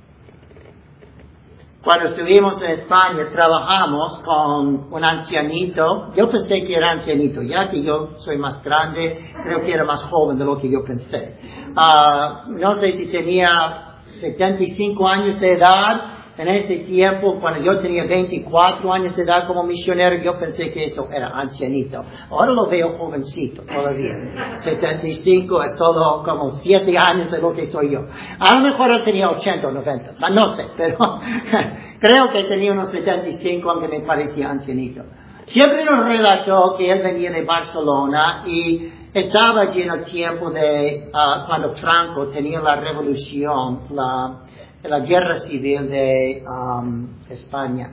Cuando estuvimos en España, trabajamos con un ancianito. Yo pensé que era ancianito, ya que yo soy más grande, creo que era más joven de lo que yo pensé. No sé si tenía 75 años de edad. En ese tiempo, cuando yo tenía 24 años de edad como misionero, yo pensé que eso era ancianito. Ahora lo veo jovencito todavía. 75 es todo como 7 años de lo que soy yo. A lo mejor él tenía 80 o 90, no sé, pero creo que tenía unos 75, aunque me parecía ancianito. Siempre nos relató que él venía de Barcelona y estaba allí en el tiempo de cuando Franco tenía la revolución, la guerra civil de España,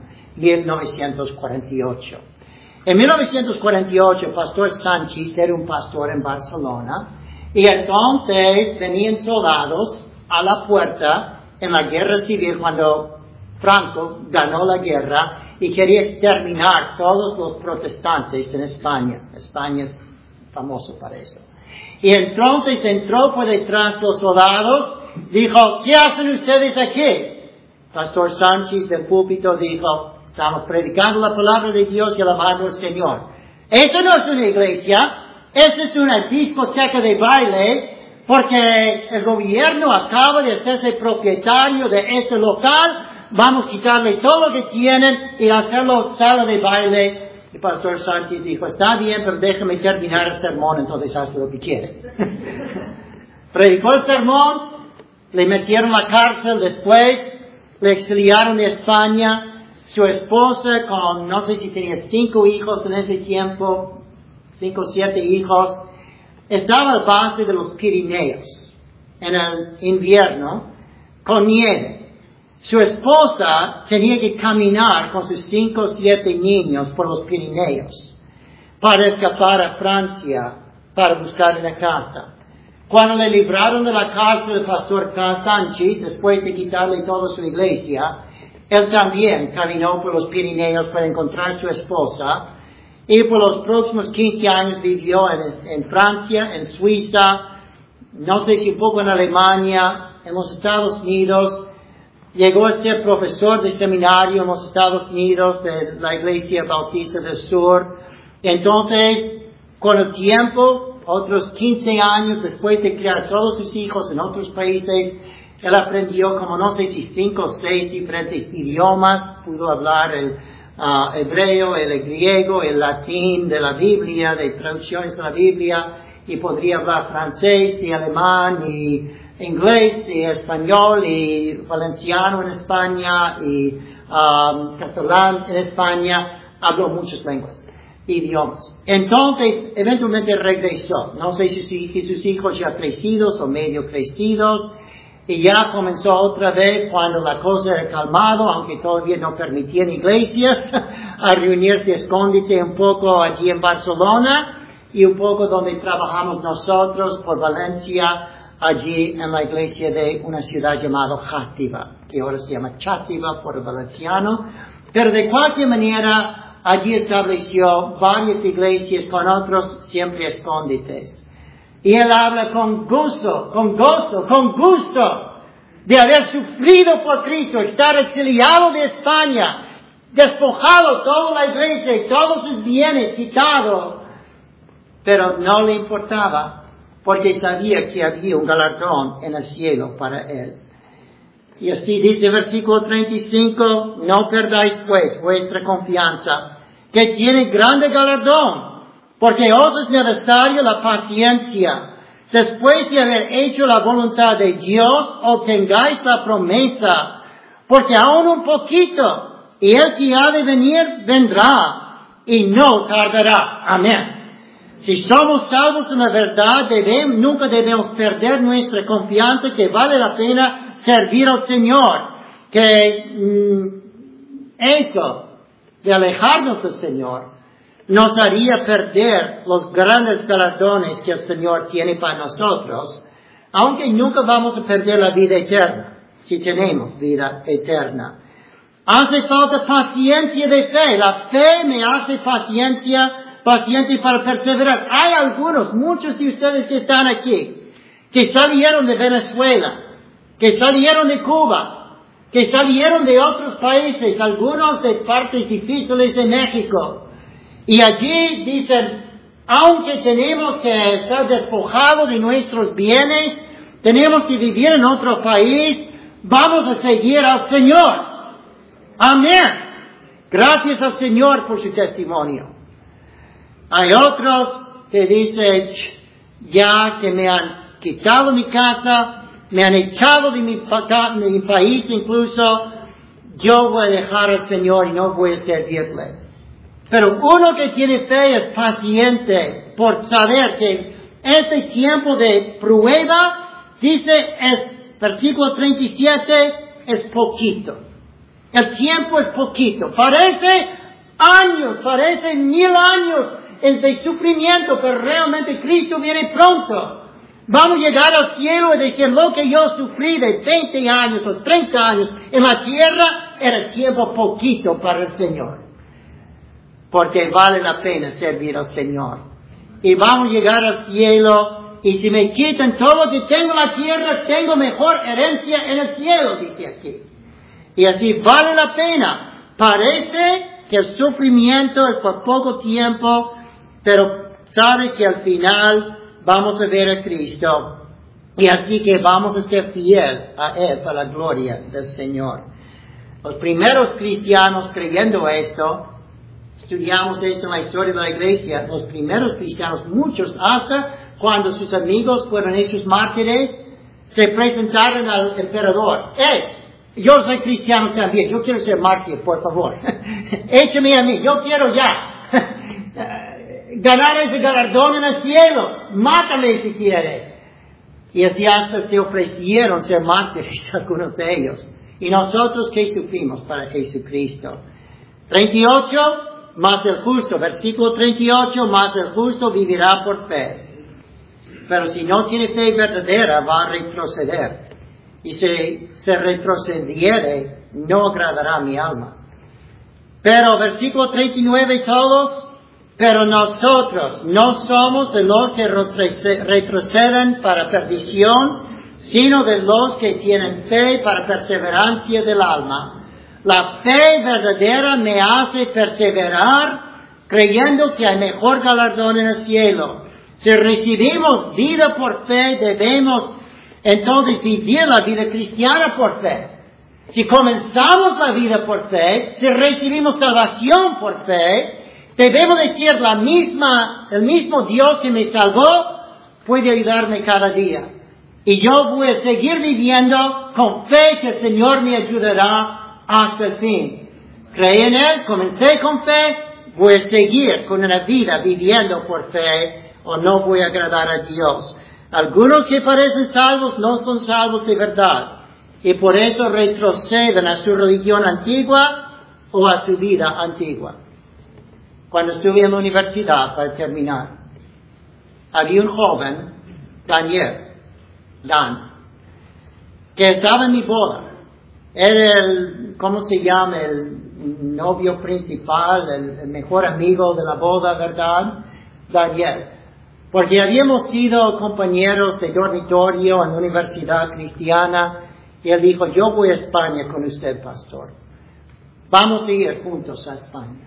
1948. En 1948, Pastor Sánchez era un pastor en Barcelona, y entonces venían soldados a la puerta en la guerra civil cuando Franco ganó la guerra y quería exterminar todos los protestantes en España. España es famoso para eso. Y entonces entró por detrás los soldados. Dijo, ¿qué hacen ustedes aquí? Pastor Sánchez del púlpito dijo, estamos predicando la palabra de Dios y alabando al Señor. Esto no es una iglesia, esto es una discoteca de baile, porque el gobierno acaba de hacerse propietario de este local, vamos a quitarle todo lo que tienen y hacerlo sala de baile. Y Pastor Sánchez dijo, está bien, pero déjame terminar el sermón, entonces haz lo que quiere. Predicó el sermón. Le metieron a la cárcel después, le exiliaron de España. Su esposa, con no sé si tenía 5 hijos en ese tiempo, 5 o 7 hijos, estaba al base de los Pirineos en el invierno con nieve. Su esposa tenía que caminar con sus 5 o 7 niños por los Pirineos para escapar a Francia, para buscar una casa. Cuando le libraron de la cárcel del pastor Sánchez, después de quitarle toda su iglesia, él también caminó por los Pirineos para encontrar a su esposa, y por los próximos 15 años vivió en Francia, en Suiza, no sé si un poco en Alemania, en los Estados Unidos. Llegó a ser profesor de seminario en los Estados Unidos de la Iglesia Bautista del Sur. Entonces, con el tiempo, otros 15 años después de criar todos sus hijos en otros países, él aprendió como no sé si 5 o 6 diferentes idiomas. Pudo hablar el hebreo, el griego, el latín de la Biblia, de traducciones de la Biblia, y podría hablar francés y alemán y inglés y español y valenciano en España y catalán en España. Habló muchas lenguas. Idiomas. Entonces, eventualmente regresó. No sé si sus hijos ya crecidos o medio crecidos. y ya comenzó otra vez cuando la cosa era calmado, aunque todavía no permitían iglesias, a reunirse escóndite un poco allí en Barcelona y un poco donde trabajamos nosotros por Valencia, allí en la iglesia de una ciudad llamada Játiva, que ahora se llama Chátiva por el valenciano, pero de cualquier manera allí estableció varias iglesias con otros siempre escóndites. Y él habla con gozo, con gusto, de haber sufrido por Cristo, estar exiliado de España, despojado toda la iglesia y todos sus bienes quitado. Pero no le importaba, porque sabía que había un galardón en el cielo para él. Y así dice el versículo 35, no perdáis pues vuestra confianza, que tiene grande galardón. Porque os es necesario la paciencia, después de haber hecho la voluntad de Dios, obtengáis la promesa, porque aún un poquito, y el que ha de venir, vendrá, y no tardará. Amén. Si somos salvos en la verdad, nunca debemos perder nuestra confianza, que vale la pena servir al Señor, que eso, de alejarnos del Señor, nos haría perder los grandes galardones que el Señor tiene para nosotros, aunque nunca vamos a perder la vida eterna, si tenemos vida eterna. Hace falta paciencia de fe. La fe me hace paciente para perseverar. Hay algunos, muchos de ustedes que están aquí, que salieron de Venezuela, que salieron de Cuba, que salieron de otros países, algunos de partes difíciles de México. Y allí dicen, aunque tenemos que estar despojados de nuestros bienes, tenemos que vivir en otro país, vamos a seguir al Señor. Amén. Gracias al Señor por su testimonio. Hay otros que dicen, ya que me han quitado mi casa, me han echado de mi país incluso, yo voy a dejar al Señor y no voy a servirle. Pero uno que tiene fe es paciente por saber que este tiempo de prueba, dice, versículo 37, es poquito. El tiempo es poquito. Parece años, parece 1000 años de sufrimiento, pero realmente Cristo viene pronto. Vamos a llegar al cielo y decir lo que yo sufrí de 20 años o 30 años en la tierra era tiempo poquito para el Señor. Porque vale la pena servir al Señor. Y vamos a llegar al cielo, y si me quitan todo lo que tengo en la tierra, tengo mejor herencia en el cielo, dice aquí. Y así vale la pena. Parece que el sufrimiento es por poco tiempo, pero sabe que al final vamos a ver a Cristo. Y así que vamos a ser fiel a Él para la gloria del Señor. Los primeros cristianos creyendo esto, estudiamos esto en la historia de la iglesia, los primeros cristianos, muchos, hasta cuando sus amigos fueron hechos mártires, se presentaron al emperador. Yo soy cristiano también, yo quiero ser mártir, por favor. Échame a mí, yo quiero ya ganar ese galardón en el cielo. Mátame si quiere. Y así hasta se ofrecieron ser mártires algunos de ellos. Y nosotros, ¿qué sufrimos para Jesucristo? 38, más el justo, versículo 38, más el justo vivirá por fe. Pero si no tiene fe verdadera, va a retroceder. Y si se retrocediere, no agradará a mi alma. Pero versículo 39 todos, pero nosotros no somos de los que retroceden para perdición, sino de los que tienen fe para perseverancia del alma. La fe verdadera me hace perseverar, creyendo que hay mejor galardón en el cielo. Si recibimos vida por fe, debemos entonces vivir la vida cristiana por fe. Si comenzamos la vida por fe, si recibimos salvación por fe, debemos decir el mismo Dios que me salvó puede ayudarme cada día. Y yo voy a seguir viviendo con fe que el Señor me ayudará hasta el fin. Creí en Él, comencé con fe, voy a seguir con una vida viviendo por fe o no voy a agradar a Dios. Algunos que parecen salvos no son salvos de verdad, y por eso retroceden a su religión antigua o a su vida antigua. Cuando estuve en la universidad, para terminar, había un joven, Dan, que estaba en mi boda. Era el novio principal, el mejor amigo de la boda, ¿verdad? Daniel. Porque habíamos sido compañeros de dormitorio en la universidad cristiana, y él dijo, yo voy a España con usted, pastor. Vamos a ir juntos a España.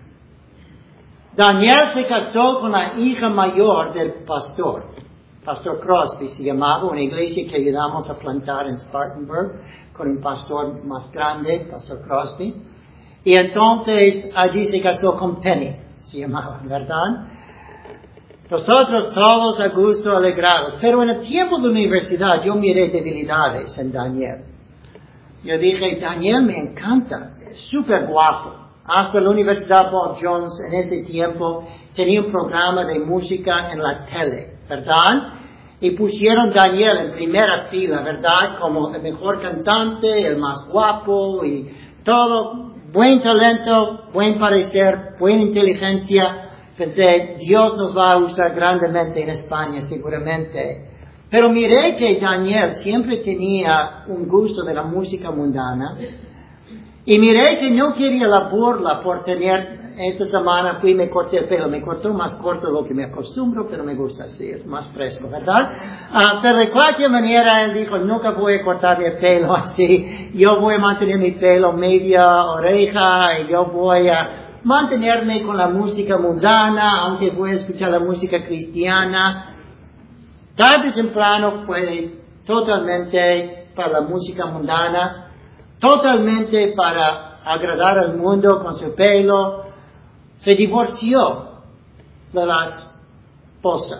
Daniel se casó con la hija mayor del pastor Crosby se llamaba, una iglesia que ayudamos a plantar en Spartanburg, con un pastor más grande, Pastor Crosby. Y entonces allí se casó con Penny, se llamaba, ¿verdad? Nosotros todos a gusto, alegrados. Pero en el tiempo de la universidad yo miré debilidades en Daniel. Yo dije, Daniel me encanta, es súper guapo. Hasta la Universidad Bob Jones en ese tiempo tenía un programa de música en la tele, ¿verdad? Y pusieron Daniel en primera fila, ¿verdad? Como el mejor cantante, el más guapo y todo. Buen talento, buen parecer, buena inteligencia. Pensé, Dios nos va a usar grandemente en España, seguramente. Pero miré que Daniel siempre tenía un gusto de la música mundana. Y miré que no quería la burla por tener, esta semana fui y me corté el pelo. Me cortó más corto de lo que me acostumbro, pero me gusta así, es más fresco, ¿verdad? Pero de cualquier manera él dijo, nunca voy a cortar el pelo así. Yo voy a mantener mi pelo media oreja y yo voy a mantenerme con la música mundana, aunque voy a escuchar la música cristiana. Tarde o temprano fue totalmente para la música mundana. Totalmente para agradar al mundo con su pelo. Se divorció de la esposa,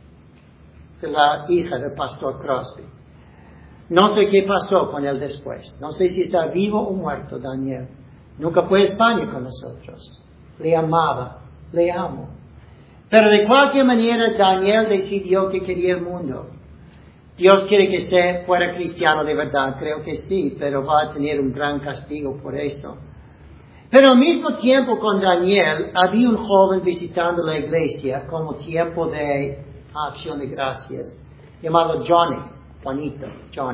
de la hija del pastor Crosby. No sé qué pasó con él después. No sé si está vivo o muerto, Daniel. Nunca fue a España con nosotros. Le amaba, le amo. Pero de cualquier manera, Daniel decidió que quería el mundo. Dios quiere que fuera cristiano de verdad, creo que sí, pero va a tener un gran castigo por eso. Pero al mismo tiempo con Daniel, había un joven visitando la iglesia como tiempo de acción de gracias, llamado Juanito.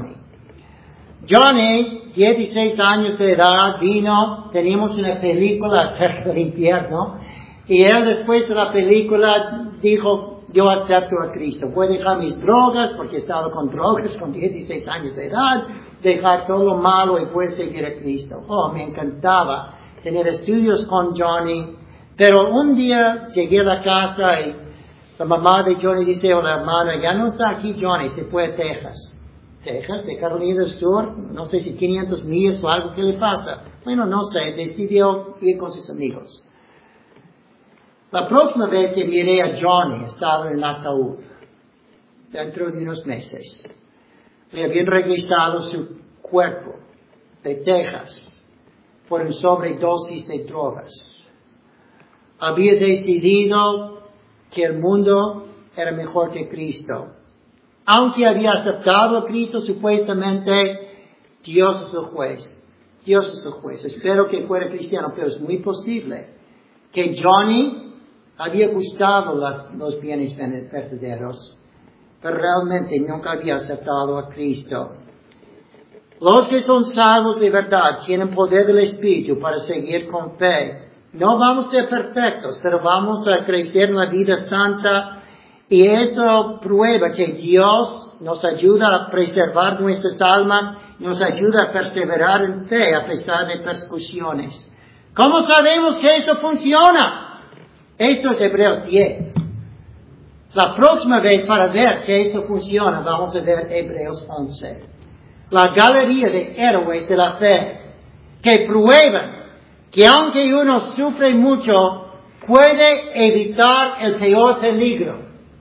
Johnny, 16 años de edad, vino, teníamos una película acerca del infierno, y él después de la película dijo, yo acepto a Cristo. Voy a dejar mis drogas, porque estaba con drogas con 16 años de edad, dejar todo lo malo y voy a seguir a Cristo. Oh, me encantaba tener estudios con Johnny. Pero un día llegué a la casa y la mamá de Johnny dice, oh, la hermana, ya no está aquí Johnny, se fue a Texas. Texas, de Carolina del Sur, no sé si 500 millas o algo, ¿qué le pasa? Bueno, no sé, decidió ir con sus amigos. La próxima vez que miré a Johnny estaba en el ataúd, dentro de unos meses. Le habían regresado su cuerpo de Texas por una sobredosis de drogas. Había decidido que el mundo era mejor que Cristo. Aunque había aceptado a Cristo, supuestamente, Dios es el juez. Dios es el juez. Espero que fuera cristiano, pero es muy posible que Johnny había gustado los bienes verdaderos, pero realmente nunca había aceptado a Cristo. Los que son salvos de verdad tienen poder del Espíritu para seguir con fe. No vamos a ser perfectos, pero vamos a crecer en la vida santa, y esto prueba que Dios nos ayuda a preservar nuestras almas, nos ayuda a perseverar en fe a pesar de persecuciones. ¿Cómo sabemos que eso funciona? Esto es Hebreos 10. La próxima vez, para ver que esto funciona, vamos a ver Hebreos 11. La galería de héroes de la fe que prueban que aunque uno sufre mucho, puede evitar el peor peligro.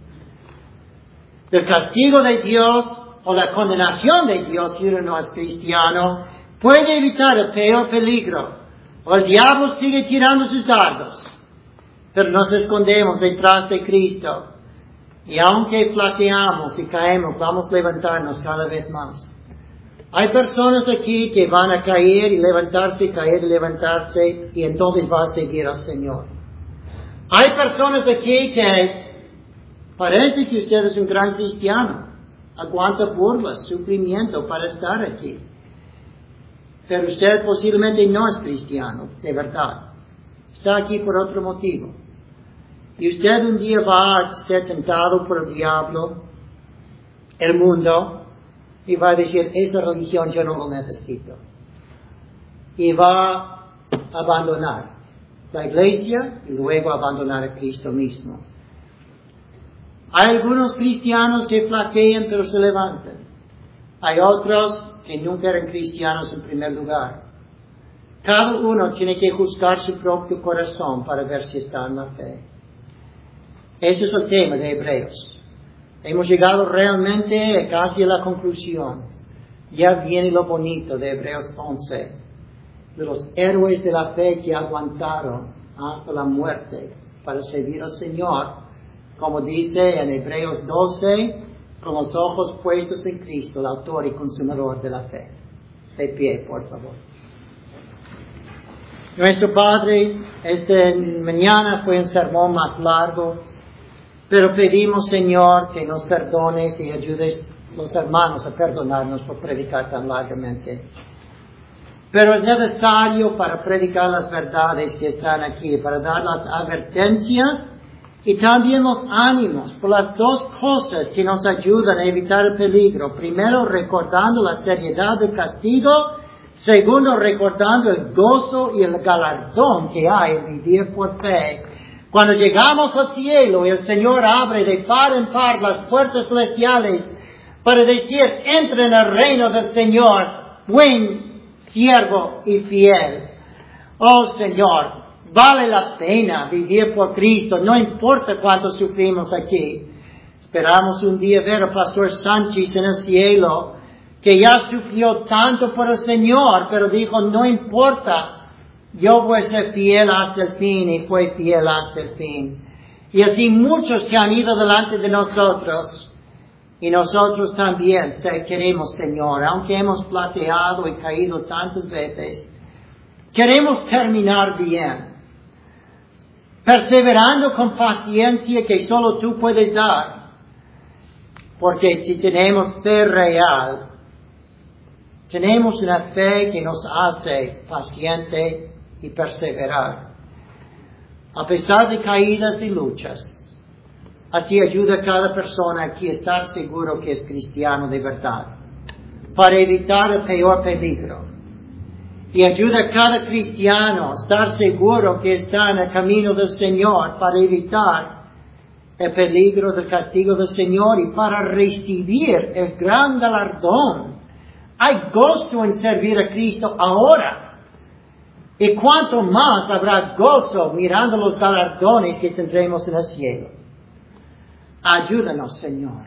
El castigo de Dios o la condenación de Dios si uno no es cristiano, puede evitar el peor peligro. O el diablo sigue tirando sus dardos. Pero nos escondemos detrás de Cristo. Y aunque flaqueamos y caemos, vamos a levantarnos cada vez más. Hay personas aquí que van a caer y levantarse, caer y levantarse, y entonces va a seguir al Señor. Hay personas aquí que parece que usted es un gran cristiano, aguanta burlas, sufrimiento para estar aquí. Pero usted posiblemente no es cristiano, de verdad. Está aquí por otro motivo. Y usted un día va a ser tentado por el diablo, el mundo, y va a decir, esa religión yo no lo necesito. Y va a abandonar la iglesia y luego abandonar a Cristo mismo. Hay algunos cristianos que flaquean pero se levantan. Hay otros que nunca eran cristianos en primer lugar. Cada uno tiene que juzgar su propio corazón para ver si está en la fe. Ese es el tema de Hebreos. Hemos llegado realmente casi a la conclusión. Ya viene lo bonito de Hebreos 11. De los héroes de la fe que aguantaron hasta la muerte para servir al Señor. Como dice en Hebreos 12, con los ojos puestos en Cristo, el autor y consumador de la fe. De pie, por favor. Nuestro Padre, esta mañana fue un sermón más largo. Pero pedimos, Señor, que nos perdones y ayudes los hermanos a perdonarnos por predicar tan largamente. Pero es necesario para predicar las verdades que están aquí, para dar las advertencias y también los ánimos por las dos cosas que nos ayudan a evitar el peligro. Primero, recordando la seriedad del castigo. Segundo, recordando el gozo y el galardón que hay en vivir por fe. Cuando llegamos al cielo y el Señor abre de par en par las puertas celestiales para decir, entra en el reino del Señor, buen siervo y fiel. Oh Señor, vale la pena vivir por Cristo, no importa cuánto sufrimos aquí. Esperamos un día ver al pastor Sánchez en el cielo, que ya sufrió tanto por el Señor, pero dijo, no importa. Yo voy a ser fiel hasta el fin y fue fiel hasta el fin. Y así muchos que han ido delante de nosotros. Y nosotros también queremos, Señor, aunque hemos flaqueado y caído tantas veces, queremos terminar bien. Perseverando con paciencia que solo tú puedes dar. Porque si tenemos fe real, tenemos una fe que nos hace paciente y perseverar. A pesar de caídas y luchas, así ayuda a cada persona aquí a estar seguro que es cristiano de verdad, para evitar el peor peligro. Y ayuda a cada cristiano a estar seguro que está en el camino del Señor para evitar el peligro del castigo del Señor y para recibir el gran galardón. Hay gozo en servir a Cristo ahora. Y cuánto más habrá gozo mirando los galardones que tendremos en el cielo. Ayúdanos, Señor.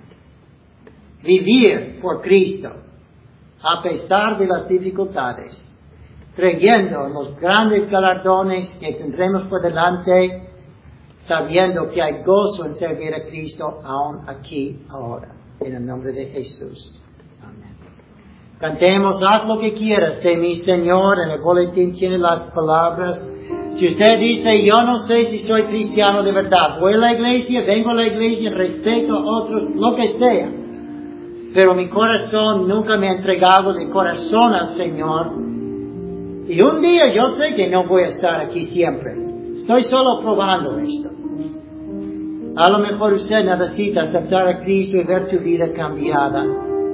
Vivir por Cristo, a pesar de las dificultades, creyendo en los grandes galardones que tendremos por delante, sabiendo que hay gozo en servir a Cristo aún aquí, ahora. En el nombre de Jesús. Amén. Cantemos, haz lo que quieras de mi Señor. En el boletín tiene las palabras. Si usted dice, yo no sé si soy cristiano de verdad, voy a la iglesia, vengo a la iglesia, respeto a otros, lo que sea. Pero mi corazón nunca me ha entregado de corazón al Señor. Y un día yo sé que no voy a estar aquí siempre. Estoy solo probando esto. A lo mejor usted necesita aceptar a Cristo y ver tu vida cambiada.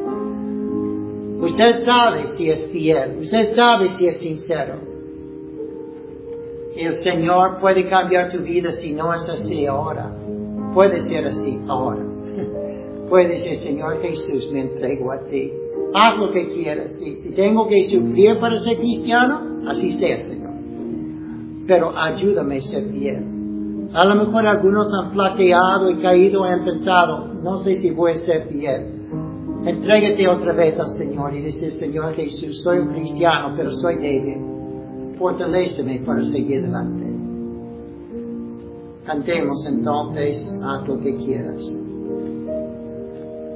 Usted sabe si es fiel. Usted sabe si es sincero. Y el Señor puede cambiar tu vida si no es así ahora. Puede ser así ahora. Puede ser, Señor Jesús, me entrego a ti. Haz lo que quieras. Y si tengo que sufrir para ser cristiano, así sea, Señor. Pero ayúdame a ser fiel. A lo mejor algunos han flaqueado y caído y han pensado, no sé si voy a ser fiel. Entrégate otra vez al Señor y dice, Señor Jesús, soy un cristiano, pero soy débil. Fortaléceme para seguir adelante. Cantemos entonces, haz lo que quieras.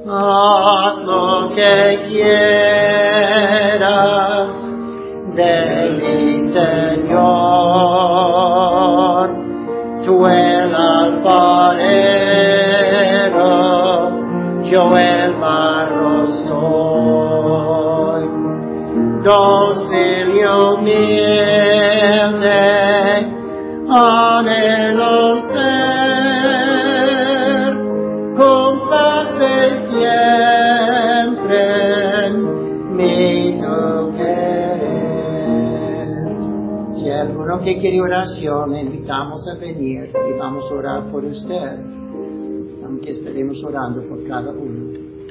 haz lo que quieras de mi Señor. Tú el alfarero, yo el barro soy. Dócil y humilde, anhelo ser, comparte siempre en mi tu querer. Si hay alguno que quiere oración, le invitamos a venir y vamos a orar por usted, aunque estaremos orando por cada uno.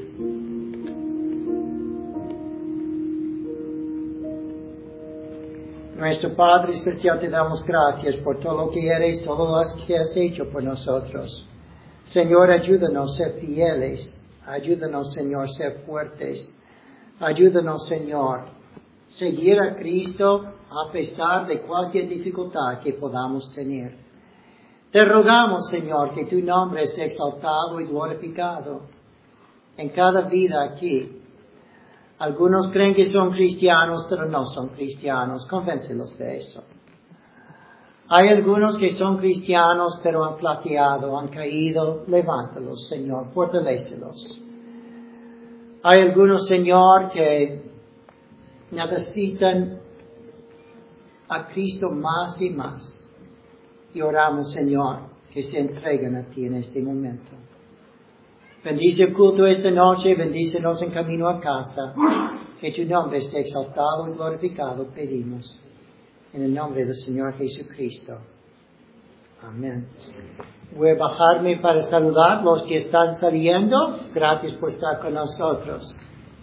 Nuestro Padre Celestial, te damos gracias por todo lo que eres, todo lo que has hecho por nosotros. Señor, ayúdanos a ser fieles. Ayúdanos, Señor, a ser fuertes. Ayúdanos, Señor, a seguir a Cristo a pesar de cualquier dificultad que podamos tener. Te rogamos, Señor, que tu nombre esté exaltado y glorificado en cada vida aquí. Algunos creen que son cristianos, pero no son cristianos. Convéncelos de eso. Hay algunos que son cristianos, pero han flaqueado, han caído. Levántalos, Señor, fortalécelos. Hay algunos, Señor, que necesitan a Cristo más y más. Y oramos, Señor, que se entreguen a ti en este momento. Bendice el culto esta noche, bendícenos en camino a casa. Que tu nombre esté exaltado y glorificado, pedimos. En el nombre del Señor Jesucristo. Amén. Voy a bajarme para saludar a los que están saliendo. Gracias por estar con nosotros.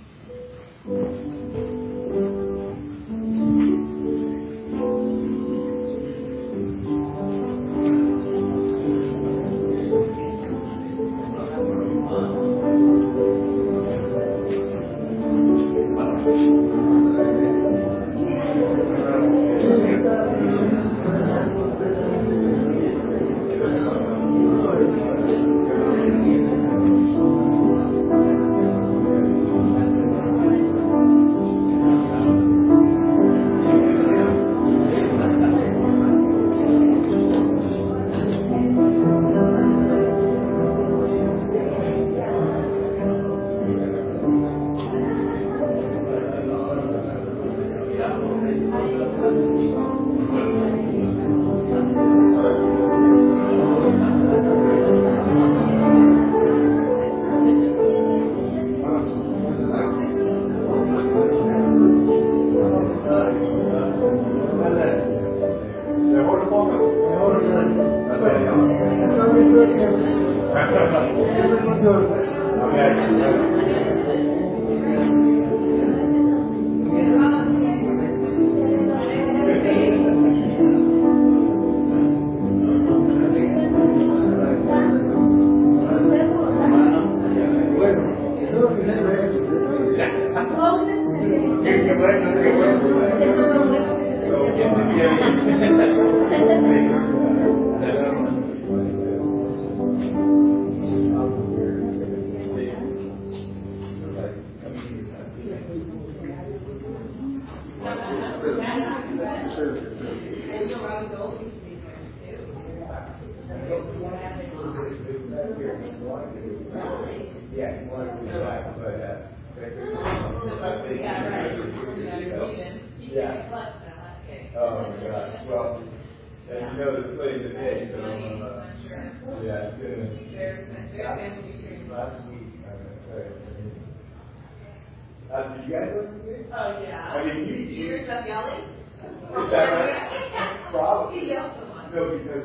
Did you guys go to the game? Oh, yeah. I mean, Did you hear yourself yelling? Is that right? Probably. He yelled so much. No, because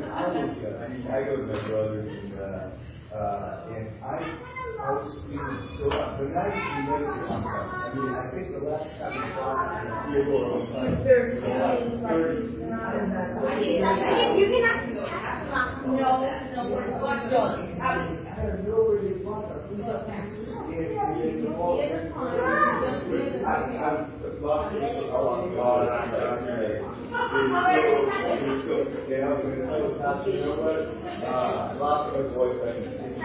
I go to my brother's and I was feeling so loud. But now you never get on time. I mean, I think the last time we talked, you were on time. 30. You cannot. No, we're going to. I have nowhere to park. I'm lost. Oh, God. que era organizado casi lots of voice I can sing.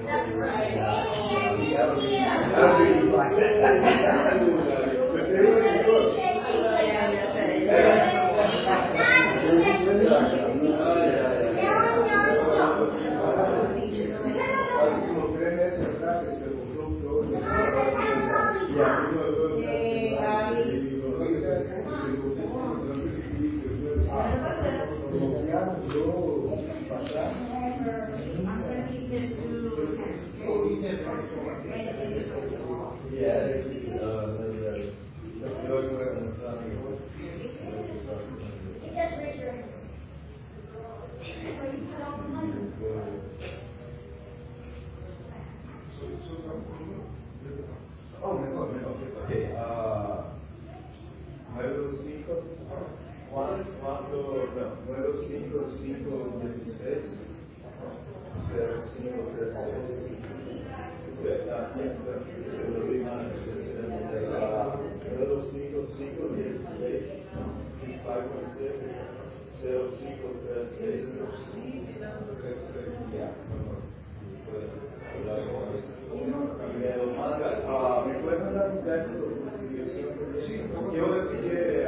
But they were good. Oh, mejor. Okay. ¿Me puedes mandar un texto? Yo le pide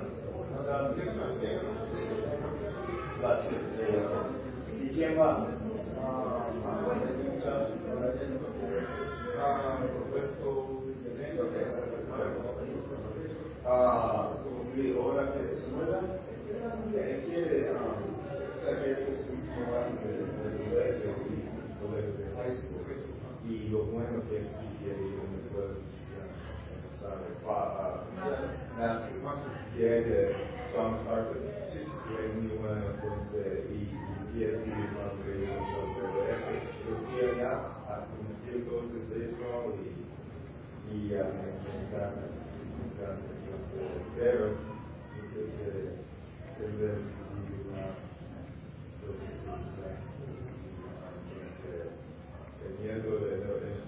¿y quién va? Ahora que se muera, él quiere, o sea, que es un programa de colegio de high school, y lo bueno que es si quiere ir a una escuela que es de John Carter, que es muy bueno, entonces, y quiere ir más de eso, yo fui allá a conocer cosas de eso, y me encanta, pero tendré el miedo de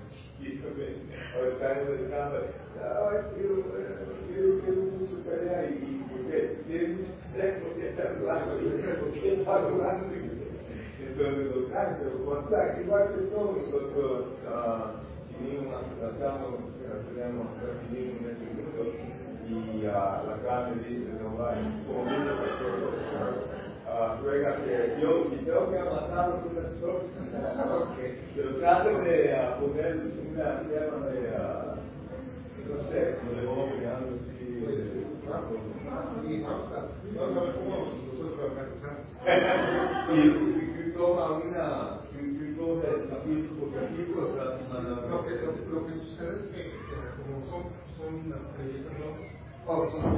quiero mucho pelear y porque tiene mucho tiempo que está hablando y porque está hablando entonces los cambios igual que todos nosotros vinimos tenemos vinimos en este mundo y la carne dice no va como mundo ruega que yo si tengo que matar a una persona pero trato de poner una tema de no sé, no le voy mirando así y toma tú coges capítulo por capítulo lo que sucede es que como son leyes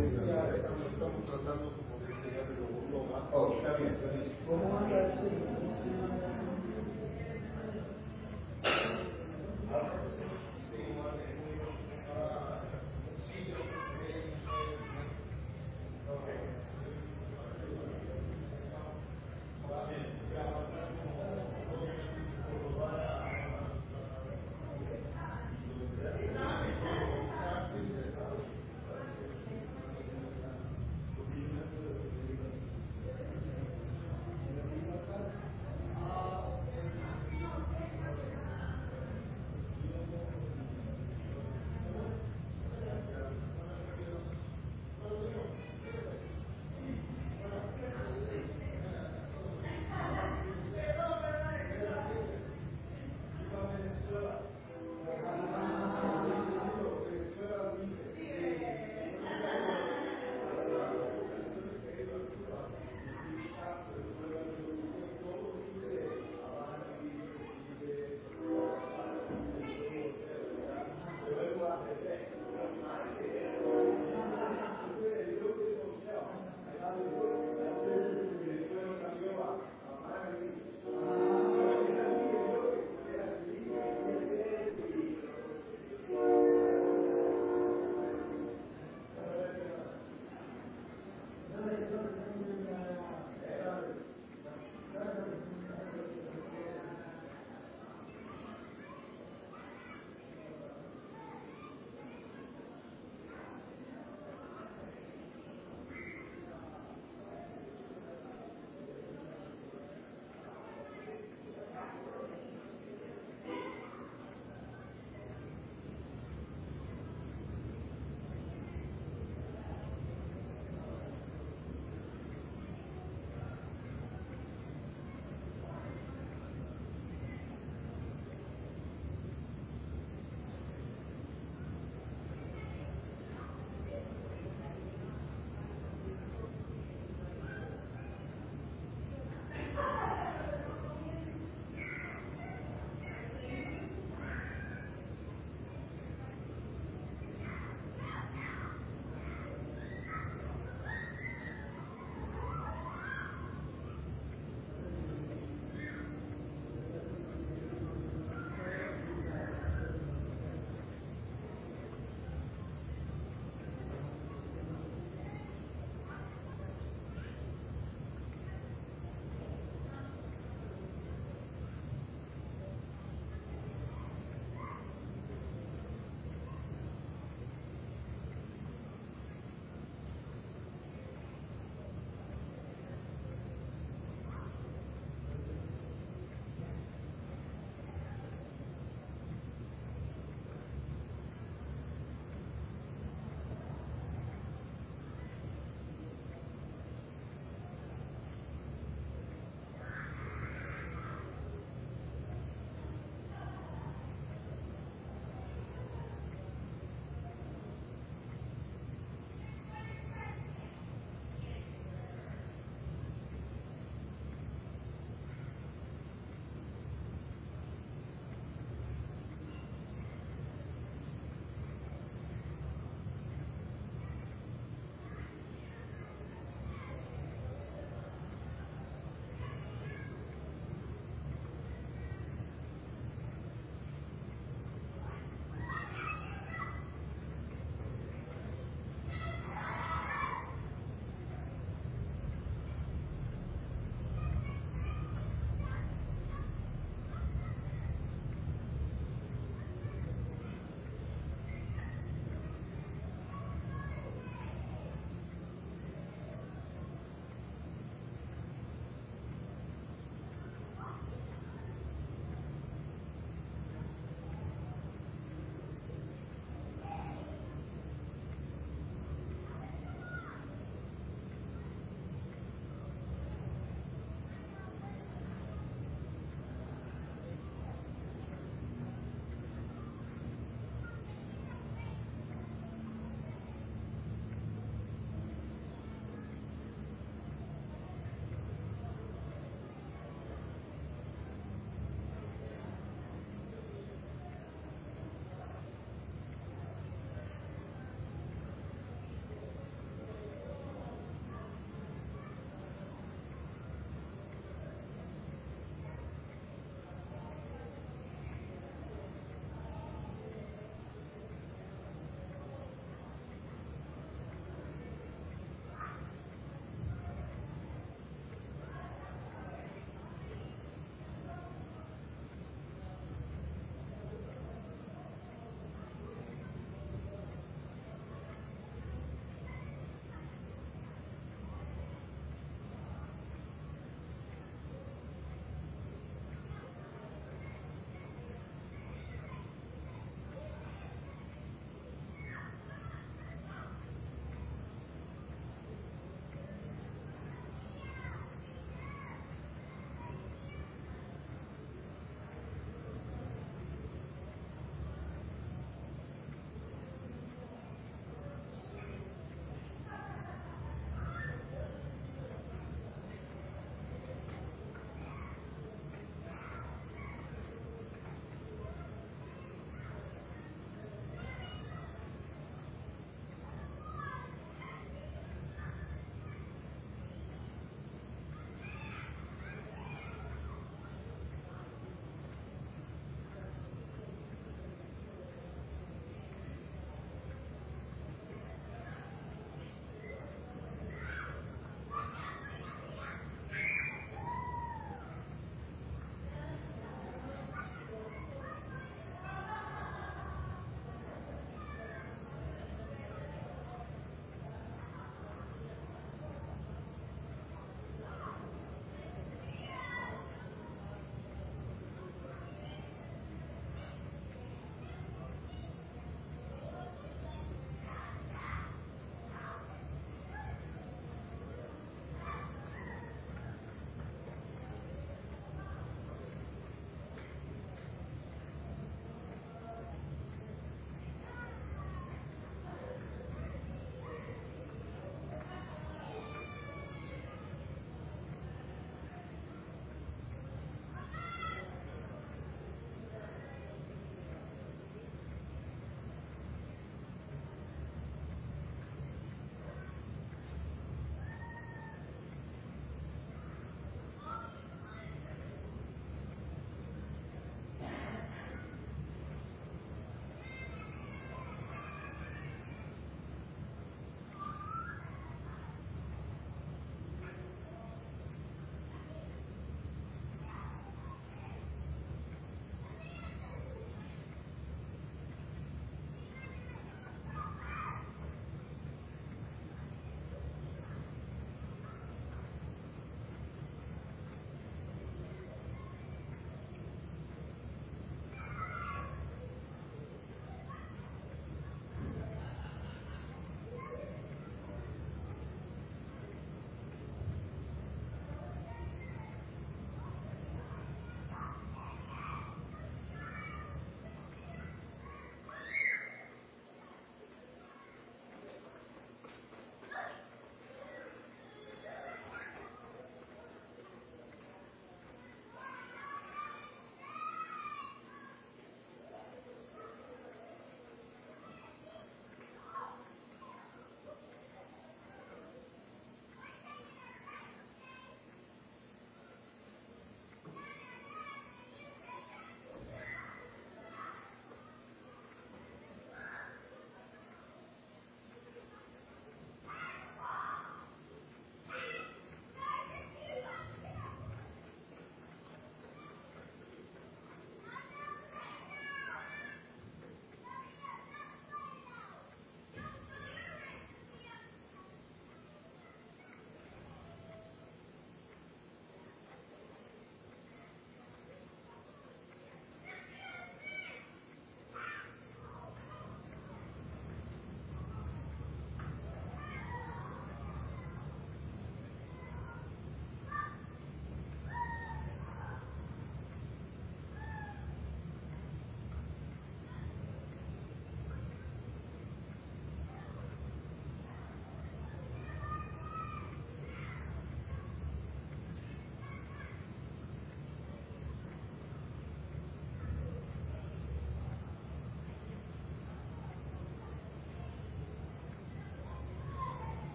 estamos tratando como que ya lo más está bien ¿cómo anda ese?